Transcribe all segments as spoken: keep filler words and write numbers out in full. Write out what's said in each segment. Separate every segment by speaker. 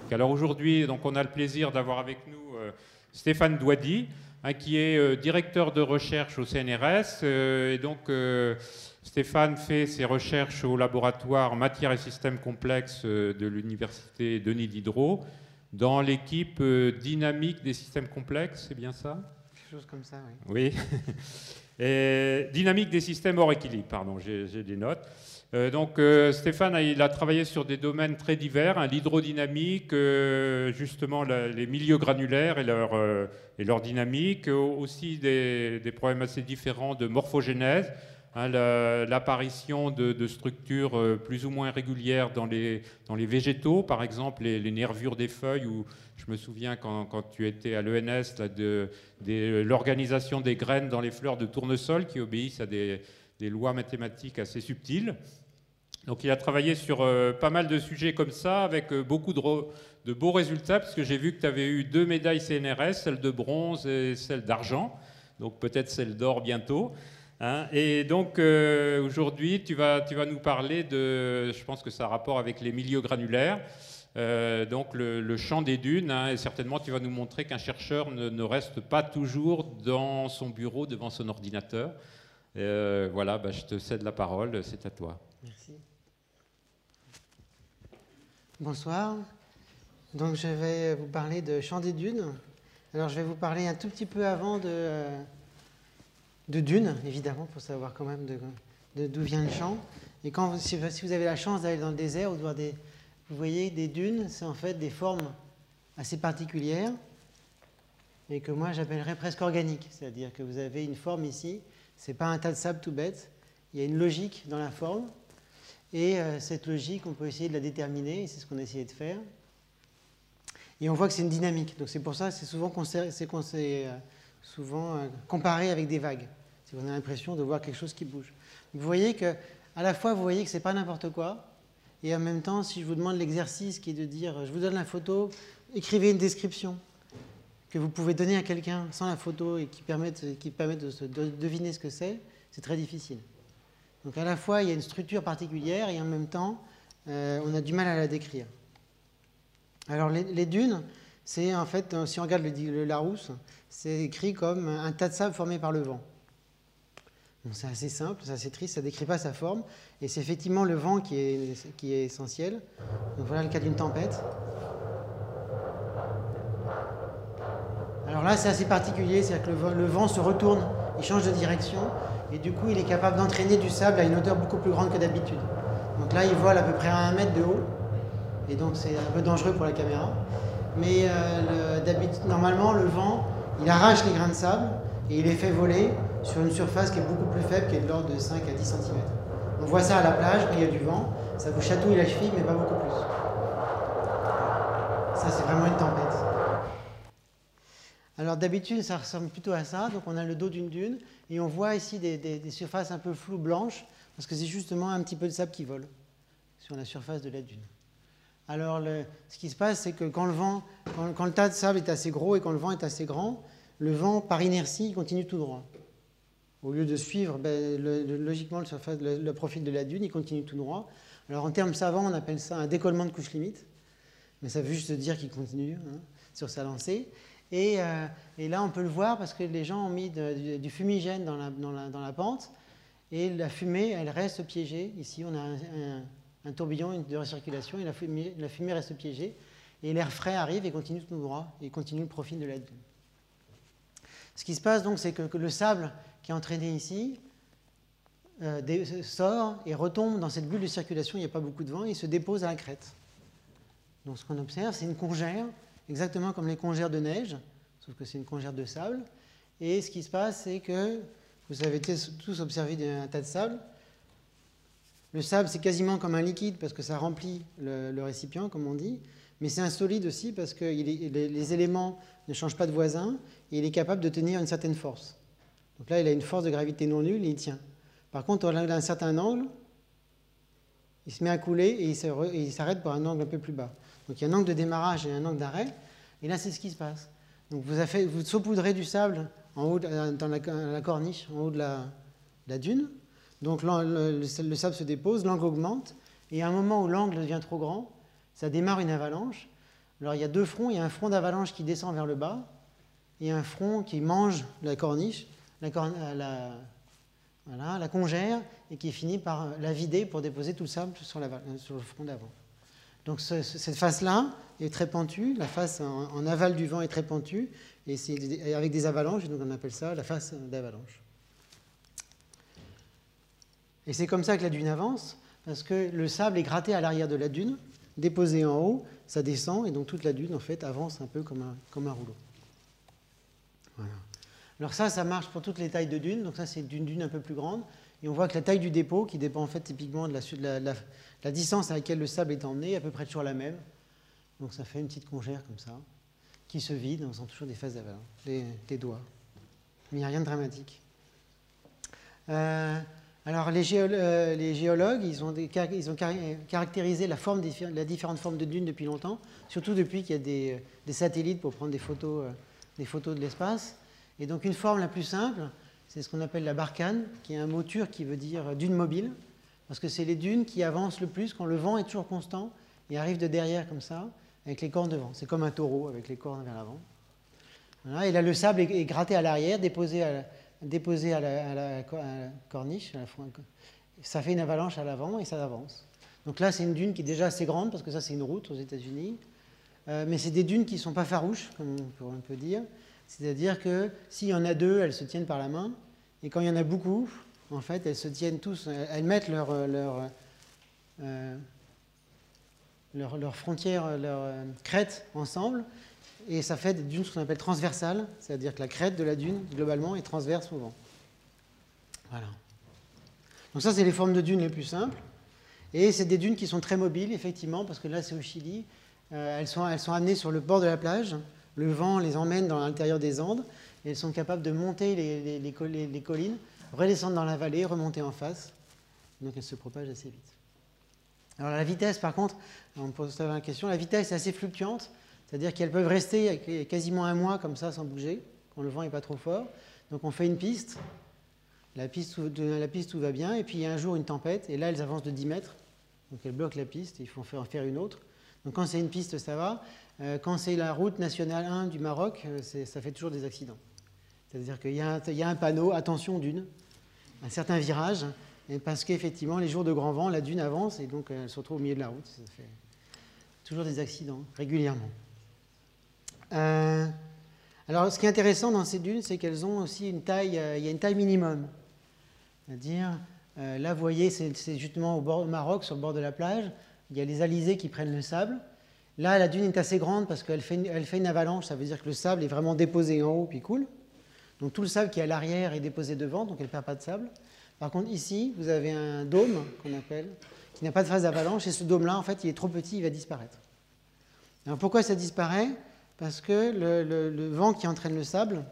Speaker 1: magnifique. Alors aujourd'hui, donc, on a le plaisir d'avoir avec nous euh, Stéphane Douady, hein, qui est euh, directeur de recherche au C N R S. Euh, et donc, euh, Stéphane fait ses recherches au laboratoire matières et systèmes complexes euh, de l'université Denis Diderot, dans l'équipe euh, dynamique des systèmes complexes, c'est bien ça?
Speaker 2: Quelque chose comme ça, oui.
Speaker 1: Oui. Et dynamique des systèmes hors équilibre, pardon, j'ai des notes. Euh, donc euh, Stéphane, il a travaillé sur des domaines très divers, hein, l'hydrodynamique, euh, justement la, les milieux granulaires et leur, euh, et leur dynamique, euh, aussi des, des problèmes assez différents de morphogénèse, hein, l'apparition de, de structures euh, plus ou moins régulières dans les, dans les végétaux, par exemple les, les nervures des feuilles, où je me souviens quand, quand tu étais à l'E N S, là, de, de l'organisation des graines dans les fleurs de tournesol qui obéissent à des, des lois mathématiques assez subtiles. Donc il a travaillé sur euh, pas mal de sujets comme ça, avec euh, beaucoup de, de beaux résultats, parce que j'ai vu que tu avais eu deux médailles C N R S, celle de bronze et celle d'argent, donc peut-être celle d'or bientôt. Hein. Et donc euh, aujourd'hui, tu vas, tu vas nous parler de, je pense que ça a rapport avec les milieux granulaires, euh, donc le, le champ des dunes, hein, et certainement tu vas nous montrer qu'un chercheur ne, ne reste pas toujours dans son bureau devant son ordinateur. Euh, voilà, bah, je te cède la parole, c'est à toi.
Speaker 2: Merci. Bonsoir. Donc je vais vous parler de champ des dunes. Alors je vais vous parler un tout petit peu avant de, de dunes, évidemment, pour savoir quand même de d'où vient le champ. Et quand vous, si vous avez la chance d'aller dans le désert ou de voir des, vous voyez des dunes, c'est en fait des formes assez particulières et que moi j'appellerais presque organiques. C'est-à-dire que vous avez une forme ici, c'est pas un tas de sable tout bête, il y a une logique dans la forme. Et euh, cette logique, on peut essayer de la déterminer, et c'est ce qu'on a essayé de faire. Et on voit que c'est une dynamique. Donc c'est pour ça que c'est souvent, euh, souvent euh, comparé avec des vagues. Si on a l'impression de voir quelque chose qui bouge. Vous voyez que, à la fois, vous voyez que c'est pas n'importe quoi, et en même temps, si je vous demande l'exercice qui est de dire, je vous donne la photo, écrivez une description que vous pouvez donner à quelqu'un sans la photo et qui permette, qui permette de, se, de deviner ce que c'est, c'est très difficile. Donc à la fois, il y a une structure particulière et en même temps, euh, on a du mal à la décrire. Alors les, les dunes, c'est en fait, si on regarde le, le Larousse, c'est écrit comme un tas de sable formé par le vent. C'est assez simple, c'est assez triste, ça ne décrit pas sa forme. Et c'est effectivement le vent qui est, qui est essentiel. Donc voilà le cas d'une tempête. Alors là, c'est assez particulier, c'est-à-dire que le, le vent se retourne, il change de direction. Et du coup, il est capable d'entraîner du sable à une hauteur beaucoup plus grande que d'habitude. Donc là, il vole à peu près à un mètre de haut. Et donc, c'est un peu dangereux pour la caméra. Mais euh, le, normalement, le vent, il arrache les grains de sable et il les fait voler sur une surface qui est beaucoup plus faible, qui est de l'ordre de cinq à dix centimètres. On voit ça à la plage, quand il y a du vent. Ça vous chatouille la cheville, mais pas beaucoup plus. Ça, c'est vraiment une tempête. Alors d'habitude, ça ressemble plutôt à ça. Donc on a le dos d'une dune et on voit ici des, des, des surfaces un peu floues blanches parce que c'est justement un petit peu de sable qui vole sur la surface de la dune. Alors le, ce qui se passe, c'est que quand le vent, quand, quand le tas de sable est assez gros et quand le vent est assez grand, le vent, par inertie, il continue tout droit. Au lieu de suivre ben, le, le, logiquement le, surface, le, le profil de la dune, il continue tout droit. Alors en termes savants, on appelle ça un décollement de couche limite, mais ça veut juste dire qu'il continue hein, sur sa lancée. Et, euh, et là, on peut le voir parce que les gens ont mis de, du, du fumigène dans la, dans, la, dans la pente et la fumée, elle reste piégée. Ici, on a un, un, un tourbillon de recirculation et la fumée, la fumée reste piégée. Et l'air frais arrive et continue tout droit et continue le profil de la dune. Ce qui se passe donc, c'est que, que le sable qui est entraîné ici euh, des, sort et retombe dans cette bulle de circulation. Il n'y a pas beaucoup de vent et il se dépose à la crête. Donc, ce qu'on observe, c'est une congère. Exactement comme les congères de neige, sauf que c'est une congère de sable. Et ce qui se passe, c'est que vous avez tous observé un tas de sable. Le sable, c'est quasiment comme un liquide parce que ça remplit le, le récipient, comme on dit. Mais c'est un solide aussi parce que il est, les, les éléments ne changent pas de voisin et il est capable de tenir une certaine force. Donc là, il a une force de gravité non nulle et il tient. Par contre, à un certain angle, il se met à couler et il s'arrête pour un angle un peu plus bas. Donc il y a un angle de démarrage et un angle d'arrêt, et là c'est ce qui se passe. Donc vous, avez, vous saupoudrez du sable en haut, dans la, la corniche, en haut de la, de la dune. Donc le, le, le sable se dépose, l'angle augmente, et à un moment où l'angle devient trop grand, ça démarre une avalanche. Alors il y a deux fronts, il y a un front d'avalanche qui descend vers le bas, et un front qui mange la corniche, la, corn la, voilà, la congère, et qui finit par la vider pour déposer tout le sable sur, la, sur le front d'avant. Donc ce, cette face-là est très pentue, la face en, en aval du vent est très pentue, et c'est avec des avalanches, donc on appelle ça la face d'avalanche. Et c'est comme ça que la dune avance, parce que le sable est gratté à l'arrière de la dune, déposé en haut, ça descend, et donc toute la dune en fait avance un peu comme un, comme un rouleau. Voilà. Alors ça, ça marche pour toutes les tailles de dunes, donc ça c'est une dune un peu plus grande, et on voit que la taille du dépôt, qui dépend en fait typiquement de la, de la, la, la distance à laquelle le sable est emmené, est à peu près toujours la même. Donc ça fait une petite congère comme ça, qui se vide en faisant toujours des phases d'avalanche, des, des doigts. Mais il n'y a rien de dramatique. Euh, alors les, géolo euh, les géologues, ils ont, des, ils ont caractérisé la, forme des, la différentes formes de dunes depuis longtemps, surtout depuis qu'il y a des, des satellites pour prendre des photos, euh, des photos de l'espace. Et donc une forme la plus simple, c'est ce qu'on appelle la barkhane, qui est un mot turc qui veut dire dune mobile, parce que c'est les dunes qui avancent le plus quand le vent est toujours constant et arrive de derrière comme ça, avec les cornes devant. C'est comme un taureau avec les cornes vers l'avant. Voilà, et là, le sable est, est gratté à l'arrière, déposé à la, déposé à la, à la, à la corniche. À la, ça fait une avalanche à l'avant et ça avance. Donc là, c'est une dune qui est déjà assez grande, parce que ça, c'est une route aux États-Unis. Euh, mais c'est des dunes qui ne sont pas farouches, comme on peut dire. C'est-à-dire que s'il y en a deux, elles se tiennent par la main. Et quand il y en a beaucoup, en fait, elles se tiennent tous, elles mettent leur, leur, euh, leur, leur frontière, leur euh, crête ensemble. Et ça fait des dunes ce qu'on appelle transversales. C'est-à-dire que la crête de la dune, globalement, est transverse au vent. Voilà. Donc ça, c'est les formes de dunes les plus simples. Et c'est des dunes qui sont très mobiles, effectivement, parce que là, c'est au Chili. Euh, elles, sont, elles sont amenées sur le bord de la plage. Le vent les emmène dans l'intérieur des Andes et elles sont capables de monter les, les, les, les collines, redescendre dans la vallée, remonter en face. Donc elles se propagent assez vite. Alors la vitesse, par contre, on me pose la question, la vitesse est assez fluctuante, c'est-à-dire qu'elles peuvent rester quasiment un mois comme ça sans bouger, quand le vent n'est pas trop fort. Donc on fait une piste, la piste, la piste tout va bien, et puis il y a un jour une tempête, et là elles avancent de dix mètres, donc elles bloquent la piste, et il faut en faire une autre. Donc quand c'est une piste, ça va. Quand c'est la route nationale un du Maroc, ça fait toujours des accidents. C'est-à-dire qu'il y, y a un panneau, attention dune, un certain virage, et parce qu'effectivement, les jours de grand vent, la dune avance et donc elle se retrouve au milieu de la route. Ça fait toujours des accidents, régulièrement. Euh, alors, ce qui est intéressant dans ces dunes, c'est qu'elles ont aussi une taille, euh, il y a une taille minimum. C'est-à-dire, euh, là, vous voyez, c'est justement au, bord, au Maroc, sur le bord de la plage, il y a les alizés qui prennent le sable. Là, la dune est assez grande parce qu'elle fait, elle fait une avalanche, ça veut dire que le sable est vraiment déposé en haut puis coule. Donc tout le sable qui est à l'arrière est déposé devant, donc elle ne perd pas de sable. Par contre, ici, vous avez un dôme qu'on appelle, qui n'a pas de phase d'avalanche, et ce dôme-là, en fait, il est trop petit, il va disparaître. Alors pourquoi ça disparaît? Parce que le, le, le vent qui entraîne le sable,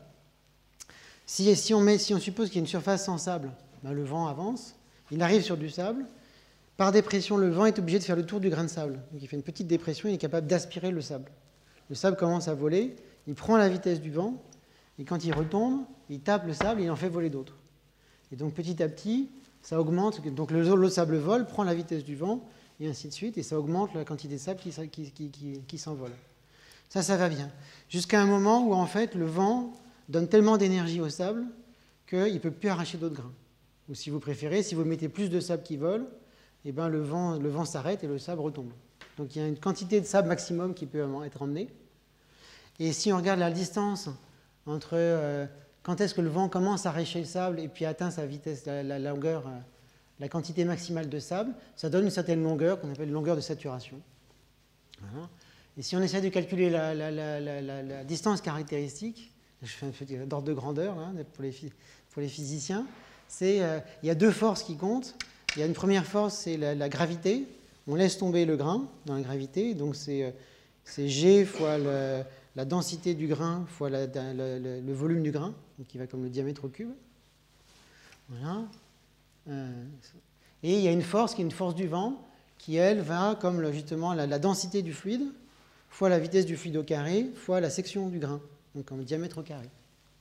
Speaker 2: si, si, on, met, si on suppose qu'il y a une surface sans sable, ben le vent avance, il arrive sur du sable. Par dépression, le vent est obligé de faire le tour du grain de sable. Donc il fait une petite dépression, il est capable d'aspirer le sable. Le sable commence à voler, il prend la vitesse du vent, et quand il retombe, il tape le sable et il en fait voler d'autres. Et donc petit à petit, ça augmente, donc le, le sable vole, prend la vitesse du vent, et ainsi de suite, et ça augmente la quantité de sable qui, qui, qui, qui, qui s'envole. Ça, ça va bien. Jusqu'à un moment où en fait le vent donne tellement d'énergie au sable qu'il ne peut plus arracher d'autres grains. Ou si vous préférez, si vous mettez plus de sable qui vole, eh ben, le vent, le vent s'arrête et le sable retombe. Donc il y a une quantité de sable maximum qui peut être emmenée. Et si on regarde la distance entre euh, quand est-ce que le vent commence à arracher le sable et puis atteint sa vitesse, la, la, la longueur, euh, la quantité maximale de sable, ça donne une certaine longueur qu'on appelle longueur de saturation. Voilà. Et si on essaie de calculer la, la, la, la, la, la distance caractéristique, je fais un petit d'ordre de grandeur là, pour, les, pour les physiciens, c'est euh, il y a deux forces qui comptent. Il y a une première force, c'est la, la gravité. On laisse tomber le grain dans la gravité, donc c'est G fois le, la densité du grain fois la, la, la, le volume du grain, donc qui va comme le diamètre au cube. Voilà. Euh, et il y a une force qui est une force du vent, qui elle va comme le, justement la, la densité du fluide fois la vitesse du fluide au carré fois la section du grain, donc comme le diamètre au carré.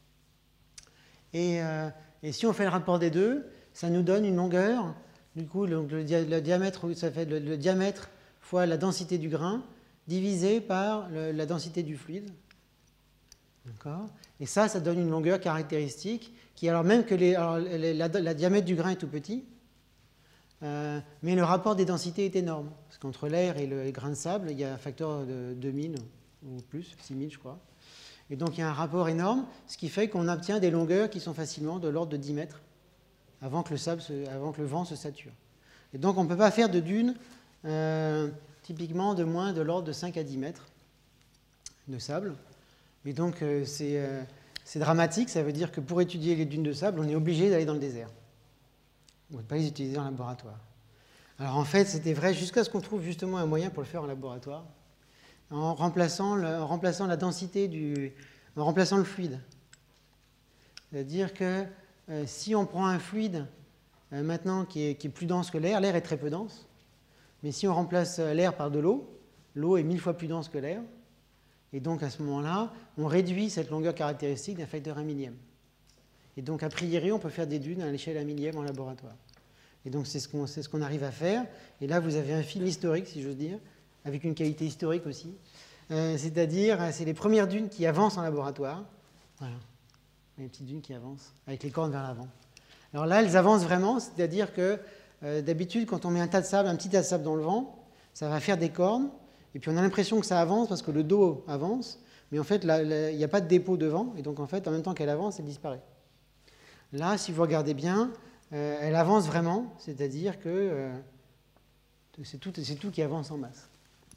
Speaker 2: Et, euh, et si on fait le rapport des deux, ça nous donne une longueur. Du coup, le, le, le diamètre, ça fait le, le diamètre fois la densité du grain, divisé par le, la densité du fluide. D'accord. Et ça, ça donne une longueur caractéristique qui, alors même que les, alors, les, la, la diamètre du grain est tout petit, euh, mais le rapport des densités est énorme. Parce qu'entre l'air et le, le grain de sable, il y a un facteur de deux mille ou plus, six mille je crois. Et donc il y a un rapport énorme, ce qui fait qu'on obtient des longueurs qui sont facilement de l'ordre de dix mètres avant que le, sable se, avant que le vent se sature. Et donc on ne peut pas faire de dunes euh, typiquement de moins de l'ordre de cinq à dix mètres de sable. Et donc euh, c'est euh, dramatique, ça veut dire que pour étudier les dunes de sable, on est obligé d'aller dans le désert. On ne peut pas les utiliser en laboratoire. Alors en fait, c'était vrai jusqu'à ce qu'on trouve justement un moyen pour le faire en laboratoire, en remplaçant, le, en remplaçant la densité du... en remplaçant le fluide. C'est-à-dire que euh, si on prend un fluide euh, maintenant qui est, qui est plus dense que l'air, l'air est très peu dense, mais si on remplace l'air par de l'eau, l'eau est mille fois plus dense que l'air, et donc à ce moment-là, on réduit cette longueur caractéristique d'un facteur un millième. Et donc a priori, on peut faire des dunes à l'échelle un millième en laboratoire. Et donc c'est ce qu'on c'est ce qu'on arrive à faire. Et là, vous avez un film historique, si j'ose dire, avec une qualité historique aussi. Euh, C'est-à-dire, c'est les premières dunes qui avancent en laboratoire. Voilà. Les petites dunes qui avancent, avec les cornes vers l'avant. Alors là, elles avancent vraiment, c'est-à-dire que euh, d'habitude, quand on met un tas de sable, un petit tas de sable dans le vent, ça va faire des cornes, et puis on a l'impression que ça avance parce que le dos avance, mais en fait, il n'y a pas de dépôt devant, et donc en fait, en même temps qu'elle avance, elle disparaît. Là, si vous regardez bien, euh, elle avance vraiment, c'est-à-dire que euh, c'est tout, c'est tout qui avance en masse.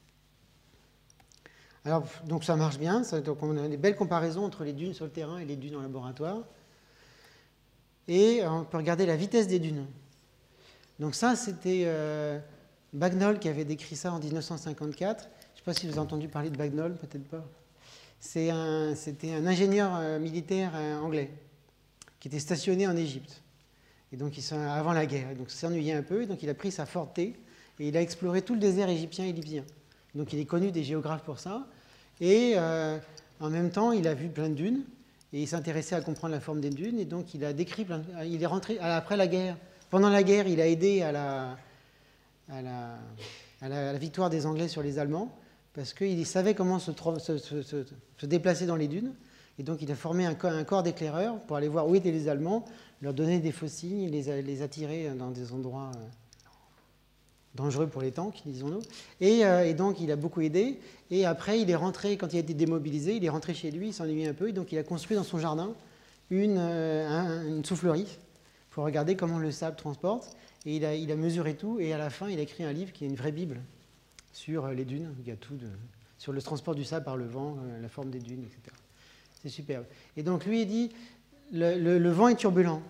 Speaker 2: Alors, donc ça marche bien, ça, donc on a des belles comparaisons entre les dunes sur le terrain et les dunes en laboratoire. Et on peut regarder la vitesse des dunes. Donc ça, c'était euh, Bagnol qui avait décrit ça en mille neuf cent cinquante-quatre. Je ne sais pas si vous avez entendu parler de Bagnol, peut-être pas. C'était un, un ingénieur euh, militaire euh, anglais qui était stationné en Égypte. Et donc, il, avant la guerre. Donc, il s'ennuyait un peu, et donc il a pris sa Ford T et il a exploré tout le désert égyptien et libyen. Donc, il est connu des géographes pour ça. Et euh, en même temps, il a vu plein de dunes, et il s'intéressait à comprendre la forme des dunes, et donc il a décrit plein de... Il est rentré après la guerre. Pendant la guerre, il a aidé à la, à la, à la, à la victoire des Anglais sur les Allemands, parce qu'il savait comment se, se, se, se, se déplacer dans les dunes. Et donc, il a formé un corps, un corps d'éclaireurs pour aller voir où étaient les Allemands, leur donner des faux signes, les, les attirer dans des endroits euh, dangereux pour les tanks, disons-nous. Et, euh, et donc, il a beaucoup aidé. Et après, il est rentré, quand il a été démobilisé, il est rentré chez lui, il s'ennuyait un peu. Et donc, il a construit dans son jardin une, euh, un, une soufflerie pour regarder comment le sable transporte. Et il a, il a mesuré tout. Et à la fin, il a écrit un livre qui est une vraie Bible sur les dunes. Il y a tout de, sur le transport du sable par le vent, euh, la forme des dunes, et cetera. C'est superbe. Et donc, lui, il dit, le, le, le vent est turbulent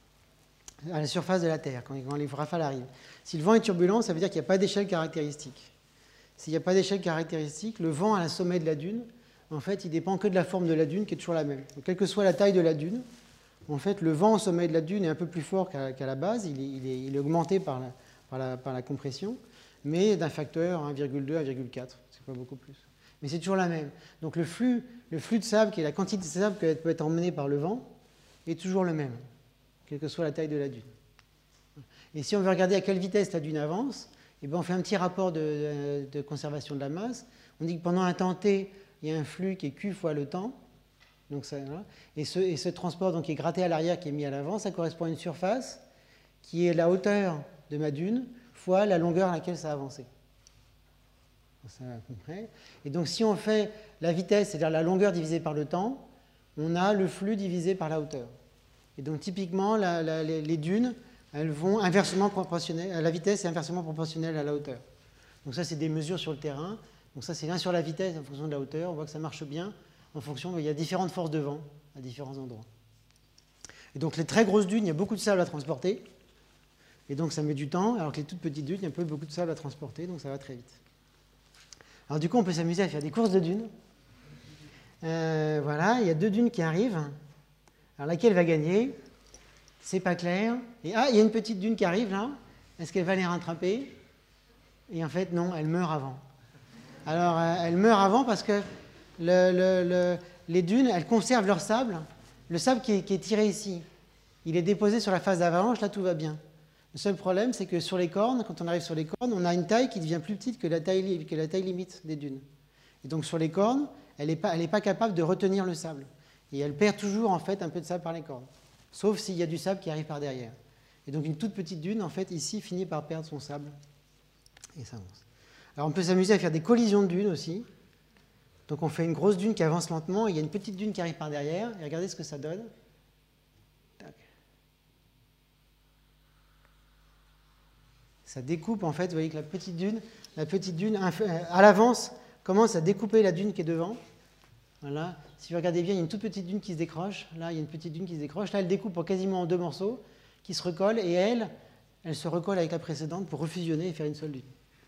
Speaker 2: à la surface de la Terre, quand, quand les rafales arrivent. Si le vent est turbulent, ça veut dire qu'il n'y a pas d'échelle caractéristique. S'il n'y a pas d'échelle caractéristique, le vent à la sommet de la dune, en fait, il dépend que de la forme de la dune, qui est toujours la même. Donc, quelle que soit la taille de la dune, en fait, le vent au sommet de la dune est un peu plus fort qu'à qu'à la base. Il est, il, est, il est augmenté par la, par, la, par la compression, mais d'un facteur un virgule deux, un virgule quatre. C'est pas beaucoup plus. Mais c'est toujours la même. Donc le flux, le flux de sable, qui est la quantité de sable qui peut être emmenée par le vent, est toujours le même, quelle que soit la taille de la dune. Et si on veut regarder à quelle vitesse la dune avance, eh bien on fait un petit rapport de, de, de conservation de la masse. On dit que pendant un temps t, il y a un flux qui est q fois le temps. Donc ça, voilà. et, ce, et ce transport donc, qui est gratté à l'arrière, qui est mis à l'avant, ça correspond à une surface qui est la hauteur de ma dune fois la longueur à laquelle ça a avancé. Ça, à peu près. Et donc si on fait la vitesse, c'est-à-dire la longueur divisée par le temps, on a le flux divisé par la hauteur. Et donc typiquement, la, la, les, les dunes, elles vont inversement proportionnelles, la vitesse est inversement proportionnelle à la hauteur. Donc ça, c'est des mesures sur le terrain. Donc ça, c'est l'un sur la vitesse en fonction de la hauteur. On voit que ça marche bien en fonction, il y a différentes forces de vent à différents endroits. Et donc les très grosses dunes, il y a beaucoup de sable à transporter. Et donc ça met du temps, alors que les toutes petites dunes, il y a un peu beaucoup de sable à transporter, donc ça va très vite. Alors du coup, on peut s'amuser à faire des courses de dunes. Euh, voilà, il y a deux dunes qui arrivent. Alors laquelle va gagner? C'est pas clair. Et ah, il y a une petite dune qui arrive là. Est-ce qu'elle va les rattraper? Et en fait, non, elle meurt avant. Alors, euh, elle meurt avant parce que le, le, le, les dunes, elles conservent leur sable. Le sable qui est, qui est tiré ici, il est déposé sur la phase d'avalanche, là tout va bien. Le seul problème, c'est que sur les cornes, quand on arrive sur les cornes, on a une taille qui devient plus petite que la taille, que la taille limite des dunes. Et donc sur les cornes, elle n'est pas, elle n'est pas capable de retenir le sable. Et elle perd toujours en fait un peu de sable par les cornes. Sauf s'il y a du sable qui arrive par derrière. Et donc une toute petite dune, en fait, ici, finit par perdre son sable. Et ça avance. Alors on peut s'amuser à faire des collisions de dunes aussi. Donc on fait une grosse dune qui avance lentement, et il y a une petite dune qui arrive par derrière, et regardez ce que ça donne. Tac. Ça découpe, en fait, vous voyez que la petite dune, la petite dune à l'avance commence à découper la dune qui est devant. Voilà. Si vous regardez bien, il y a une toute petite dune qui se décroche. Là, il y a une petite dune qui se décroche. Là, elle découpe en quasiment en deux morceaux qui se recollent, et elle, elle se recolle avec la précédente pour refusionner et faire une seule dune.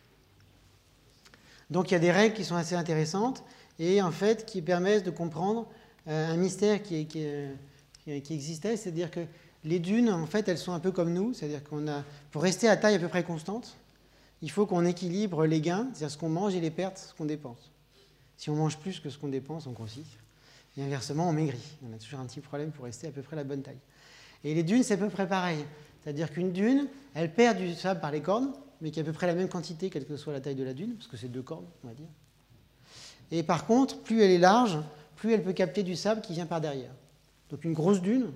Speaker 2: Donc il y a des règles qui sont assez intéressantes et en fait qui permettent de comprendre euh, un mystère qui, qui, qui, qui existait, c'est-à-dire que les dunes, en fait, elles sont un peu comme nous, c'est-à-dire qu'on a, pour rester à taille à peu près constante, il faut qu'on équilibre les gains, c'est-à-dire ce qu'on mange, et les pertes, ce qu'on dépense. Si on mange plus que ce qu'on dépense, on grossit. Et inversement, on maigrit. On a toujours un petit problème pour rester à peu près à la bonne taille. Et les dunes, c'est à peu près pareil. C'est-à-dire qu'une dune, elle perd du sable par les cornes, mais qui est à peu près la même quantité, quelle que soit la taille de la dune, parce que c'est deux cornes, on va dire. Et par contre, plus elle est large, plus elle peut capter du sable qui vient par derrière. Donc une grosse dune,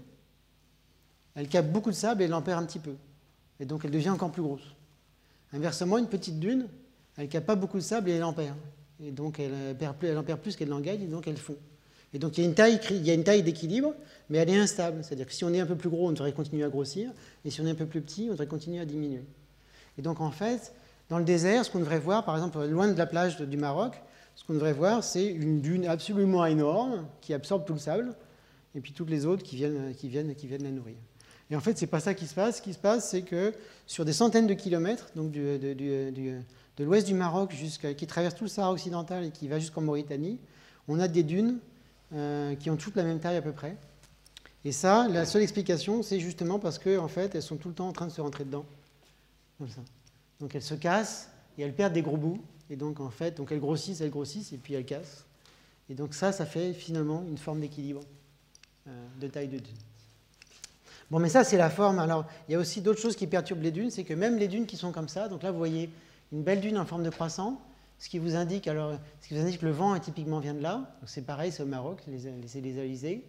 Speaker 2: elle capte beaucoup de sable et elle en perd un petit peu. Et donc elle devient encore plus grosse. Inversement, une petite dune, elle ne capte pas beaucoup de sable et elle en perd. Et donc elle, perd plus, elle en perd plus qu'elle n'en gagne, et donc elle fond. Et donc il y a une taille, il y a une taille d'équilibre, mais elle est instable. C'est-à-dire que si on est un peu plus gros, on devrait continuer à grossir, et si on est un peu plus petit, on devrait continuer à diminuer. Et donc en fait, dans le désert, ce qu'on devrait voir, par exemple, loin de la plage du Maroc, ce qu'on devrait voir, c'est une dune absolument énorme qui absorbe tout le sable, et puis toutes les autres qui viennent, qui viennent, qui viennent la nourrir. Et en fait, ce n'est pas ça qui se passe. Ce qui se passe, c'est que sur des centaines de kilomètres, donc du, du, du, du, de l'ouest du Maroc, qui traverse tout le Sahara occidental et qui va jusqu'en Mauritanie, on a des dunes euh, qui ont toutes la même taille à peu près. Et ça, la seule explication, c'est justement parce qu'en en fait, elles sont tout le temps en train de se rentrer dedans. Comme ça. Donc elles se cassent et elles perdent des gros bouts. Et donc en fait, donc elles grossissent, elles grossissent et puis elles cassent. Et donc ça, ça fait finalement une forme d'équilibre euh, de taille de dune. Bon, mais ça, c'est la forme. Alors, il y a aussi d'autres choses qui perturbent les dunes, c'est que même les dunes qui sont comme ça, donc là, vous voyez une belle dune en forme de croissant, ce qui vous indique, alors, ce qui vous indique que le vent, typiquement, vient de là. C'est pareil, c'est au Maroc, c'est les Alizés.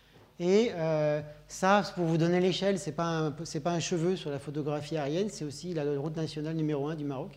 Speaker 2: Et euh, ça, pour vous donner l'échelle, ce n'est pas, un, pas un cheveu sur la photographie aérienne, c'est aussi la route nationale numéro un du Maroc.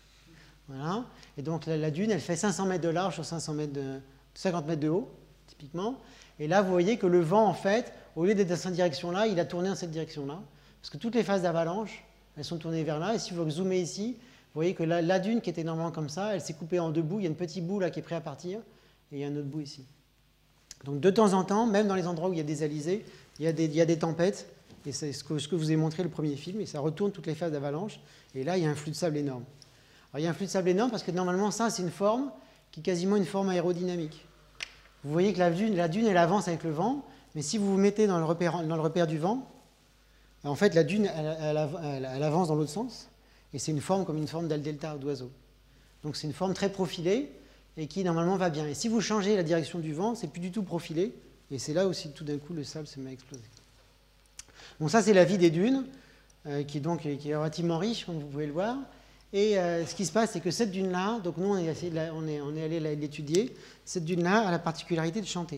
Speaker 2: Voilà. Et donc, la, la dune, elle fait cinq cents mètres de large sur cinq cents mètres de, cinquante mètres de haut, typiquement. Et là, vous voyez que le vent, en fait, au lieu d'être dans cette direction-là, il a tourné dans cette direction-là. Parce que toutes les phases d'avalanche, elles sont tournées vers là. Et si vous zoomez ici, vous voyez que la, la dune qui était normalement comme ça, elle s'est coupée en deux bouts. Il y a un petit bout là qui est prêt à partir. Et il y a un autre bout ici. Donc de temps en temps, même dans les endroits où il y a des alizés, il y a des, il y a des tempêtes. Et c'est ce que, ce que je vous ai montré le premier film. Et ça retourne toutes les phases d'avalanche. Et là, il y a un flux de sable énorme. Alors il y a un flux de sable énorme parce que normalement, ça, c'est une forme qui est quasiment une forme aérodynamique. Vous voyez que la dune, la dune, elle avance avec le vent. Mais si vous vous mettez dans le repère, dans le repère du vent, en fait, la dune, elle, elle, elle, elle avance dans l'autre sens. Et c'est une forme comme une forme d'aile delta d'oiseau. Donc c'est une forme très profilée et qui, normalement, va bien. Et si vous changez la direction du vent, c'est plus du tout profilé. Et c'est là aussi, tout d'un coup, le sable se met à exploser. Bon, ça, c'est la vie des dunes, euh, qui, est donc, qui est relativement riche, comme vous pouvez le voir. Et euh, ce qui se passe, c'est que cette dune-là, donc nous, on est, essayé de la, on est, on est allé l'étudier, cette dune-là a la particularité de chanter.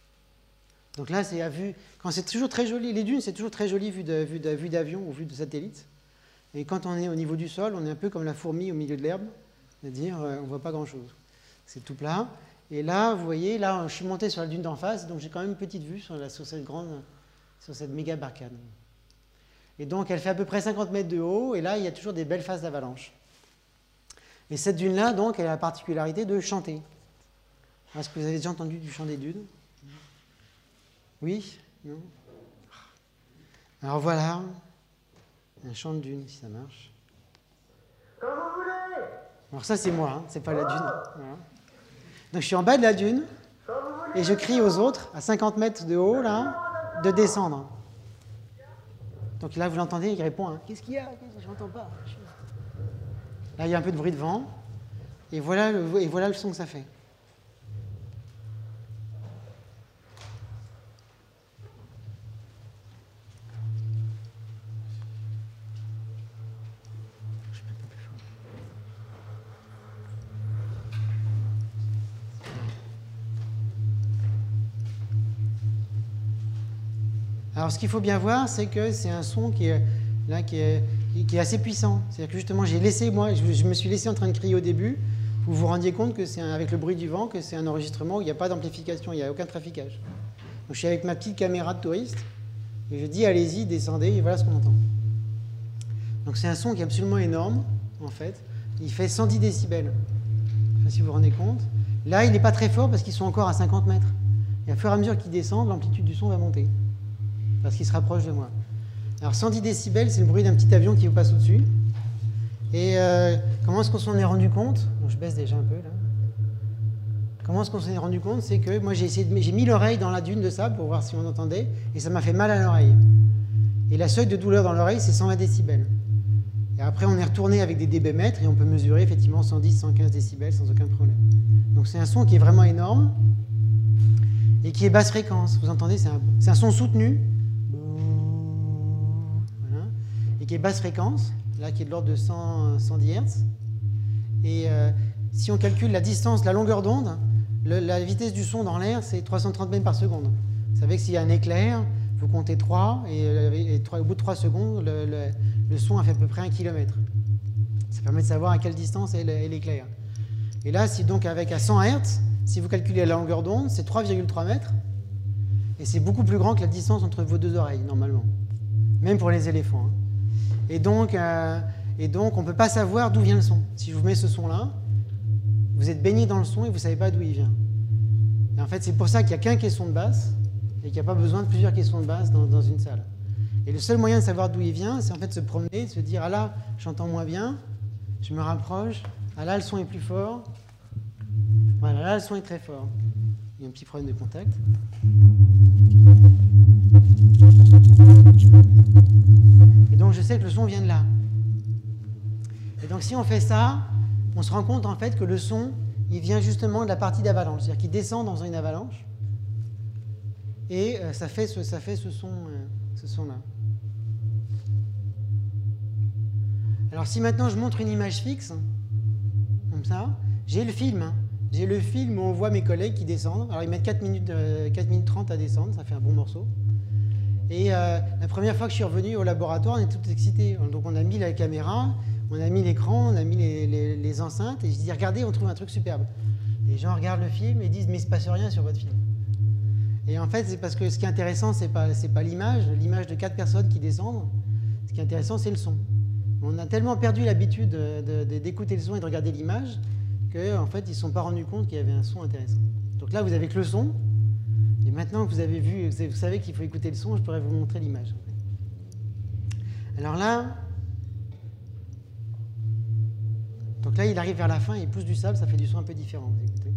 Speaker 2: Donc là, c'est à vue, quand c'est toujours très joli, les dunes, c'est toujours très joli vu d'avion ou vu de satellite. Et quand on est au niveau du sol, on est un peu comme la fourmi au milieu de l'herbe, c'est-à-dire euh, on ne voit pas grand-chose. C'est tout plat. Et là, vous voyez, là, je suis monté sur la dune d'en face, donc j'ai quand même une petite vue sur, la, sur cette grande, sur cette méga barcade. Et donc, elle fait à peu près cinquante mètres de haut, et là, il y a toujours des belles phases d'avalanche. Et cette dune-là, donc, elle a la particularité de chanter. Est-ce que vous avez déjà entendu du chant des dunes ? Oui ? Non ? Alors voilà, un chant de dune, si ça marche.
Speaker 3: Comme vous voulez.
Speaker 2: Alors ça, c'est moi, hein, c'est pas la dune. Voilà. Donc je suis en bas de la dune, et je crie aux autres, à cinquante mètres de haut, là, de descendre. Donc là, vous l'entendez, il répond, hein, qu'est-ce qu'il y a ? Je n'entends pas. Là, il y a un peu de bruit de vent, et voilà le, et voilà le son que ça fait. Alors ce qu'il faut bien voir, c'est que c'est un son qui est, là, qui est, qui est assez puissant. C'est-à-dire que justement, j'ai laissé, moi, je, je me suis laissé en train de crier au début, vous vous rendiez compte que c'est avec le bruit du vent, que c'est un enregistrement où il n'y a pas d'amplification, il n'y a aucun traficage. Donc je suis avec ma petite caméra de touriste, et je dis allez-y, descendez, et voilà ce qu'on entend. Donc c'est un son qui est absolument énorme, en fait. Il fait cent dix décibels. Je ne sais pas si vous vous rendez compte. Là, il n'est pas très fort parce qu'ils sont encore à cinquante mètres. Et à fur et à mesure qu'ils descendent, l'amplitude du son va monter. Parce qu'il se rapproche de moi. Alors cent dix décibels, c'est le bruit d'un petit avion qui vous passe au-dessus. Et euh, comment est-ce qu'on s'en est rendu compte? Donc, je baisse déjà un peu là. Comment est-ce qu'on s'en est rendu compte? C'est que moi j'ai essayé de, j'ai mis l'oreille dans la dune de sable pour voir si on entendait, et ça m'a fait mal à l'oreille. Et la seuil de douleur dans l'oreille, c'est cent vingt décibels. Et après, on est retourné avec des débémètres et on peut mesurer effectivement cent dix, cent quinze décibels sans aucun problème. Donc c'est un son qui est vraiment énorme et qui est basse fréquence. Vous entendez, c'est un, c'est un son soutenu. Voilà. Et qui est basse fréquence, là qui est de l'ordre de cent, cent dix hertz. Et euh, si on calcule la distance, la longueur d'onde, le, la vitesse du son dans l'air, c'est trois cent trente mètres par seconde. Vous savez que s'il y a un éclair, il faut compter trois, et, et trois, au bout de trois secondes, le, le, le son a fait à peu près un kilomètre. Ça permet de savoir à quelle distance est l'éclair. Et là, si donc avec à cent hertz, si vous calculez la longueur d'onde, c'est trois virgule trois mètres, et c'est beaucoup plus grand que la distance entre vos deux oreilles, normalement, même pour les éléphants. Hein. Et donc, euh, et donc on ne peut pas savoir d'où vient le son. Si je vous mets ce son-là, vous êtes baigné dans le son et vous ne savez pas d'où il vient. Et en fait, c'est pour ça qu'il n'y a qu'un caisson de basse, et qu'il n'y a pas besoin de plusieurs caissons de basse dans, dans une salle. Et le seul moyen de savoir d'où il vient, c'est en fait de se promener, de se dire « Ah là, j'entends moins bien, je me rapproche, ah là, le son est plus fort, voilà, là, le son est très fort. » Il y a un petit problème de contact. Et donc, je sais que le son vient de là. Et donc, si on fait ça, on se rend compte en fait que le son, il vient justement de la partie d'avalanche, c'est-à-dire qu'il descend dans une avalanche, et euh, ça fait ce, ça fait ce son, euh, ce son-là. Alors si maintenant je montre une image fixe, comme ça, j'ai le film, hein. J'ai le film où on voit mes collègues qui descendent. Alors ils mettent quatre minutes, euh, quatre minutes trente à descendre, ça fait un bon morceau. Et euh, la première fois que je suis revenu au laboratoire, on est tout excités. Donc on a mis la caméra, on a mis l'écran, on a mis les, les, les enceintes, et je dis regardez, on trouve un truc superbe. Les gens regardent le film et disent mais il ne se passe rien sur votre film. Et en fait, c'est parce que ce qui est intéressant, ce n'est pas, c'est pas l'image, l'image de quatre personnes qui descendent. Ce qui est intéressant, c'est le son. On a tellement perdu l'habitude de, de, d'écouter le son et de regarder l'image qu'en fait, ils ne se sont pas rendus compte qu'il y avait un son intéressant. Donc là, vous avez que le son. Et maintenant que vous avez vu, vous savez qu'il faut écouter le son, je pourrais vous montrer l'image. Alors là, donc là, il arrive vers la fin, il pousse du sable, ça fait du son un peu différent. Vous écoutez.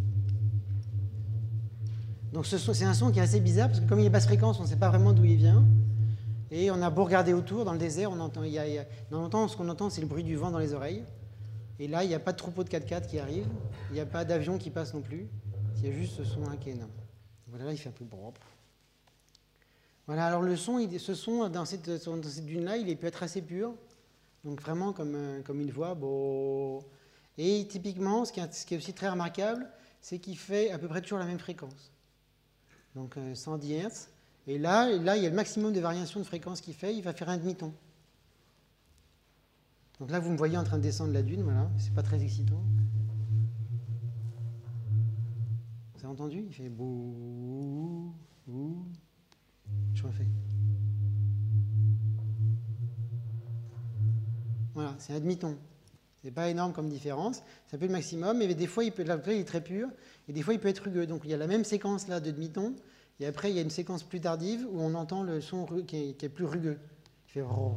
Speaker 2: Donc c'est un son qui est assez bizarre, parce que comme il est basse fréquence, on ne sait pas vraiment d'où il vient. Et on a beau regarder autour, dans le désert, on entend, il y a, il y a, dans longtemps, ce qu'on entend, c'est le bruit du vent dans les oreilles. Et là, il n'y a pas de troupeau de quatre-quatre qui arrive, il n'y a pas d'avion qui passe non plus, il y a juste ce son-là qui est énorme. Voilà, là, il fait un peu propre. Voilà, alors le son, il, ce son, dans cette, dans cette dune-là, il peut être assez pur, donc vraiment comme, comme une voix. Bon. Et typiquement, ce qui, est, ce qui est aussi très remarquable, c'est qu'il fait à peu près toujours la même fréquence. Donc euh, cent dix hertz. Et là, là, il y a le maximum de variation de fréquence qu'il fait, il va faire un demi-ton. Donc là, vous me voyez en train de descendre la dune, voilà, c'est pas très excitant. Vous avez entendu? Il fait bouh, bouh. Je refais. Voilà, c'est un demi-ton. C'est pas énorme comme différence, c'est un peu le maximum, mais des fois, il peut, là, il est très pur, et des fois, il peut être rugueux. Donc, il y a la même séquence là de demi-ton, et après, il y a une séquence plus tardive où on entend le son qui est, qui est plus rugueux. Il fait rrrr.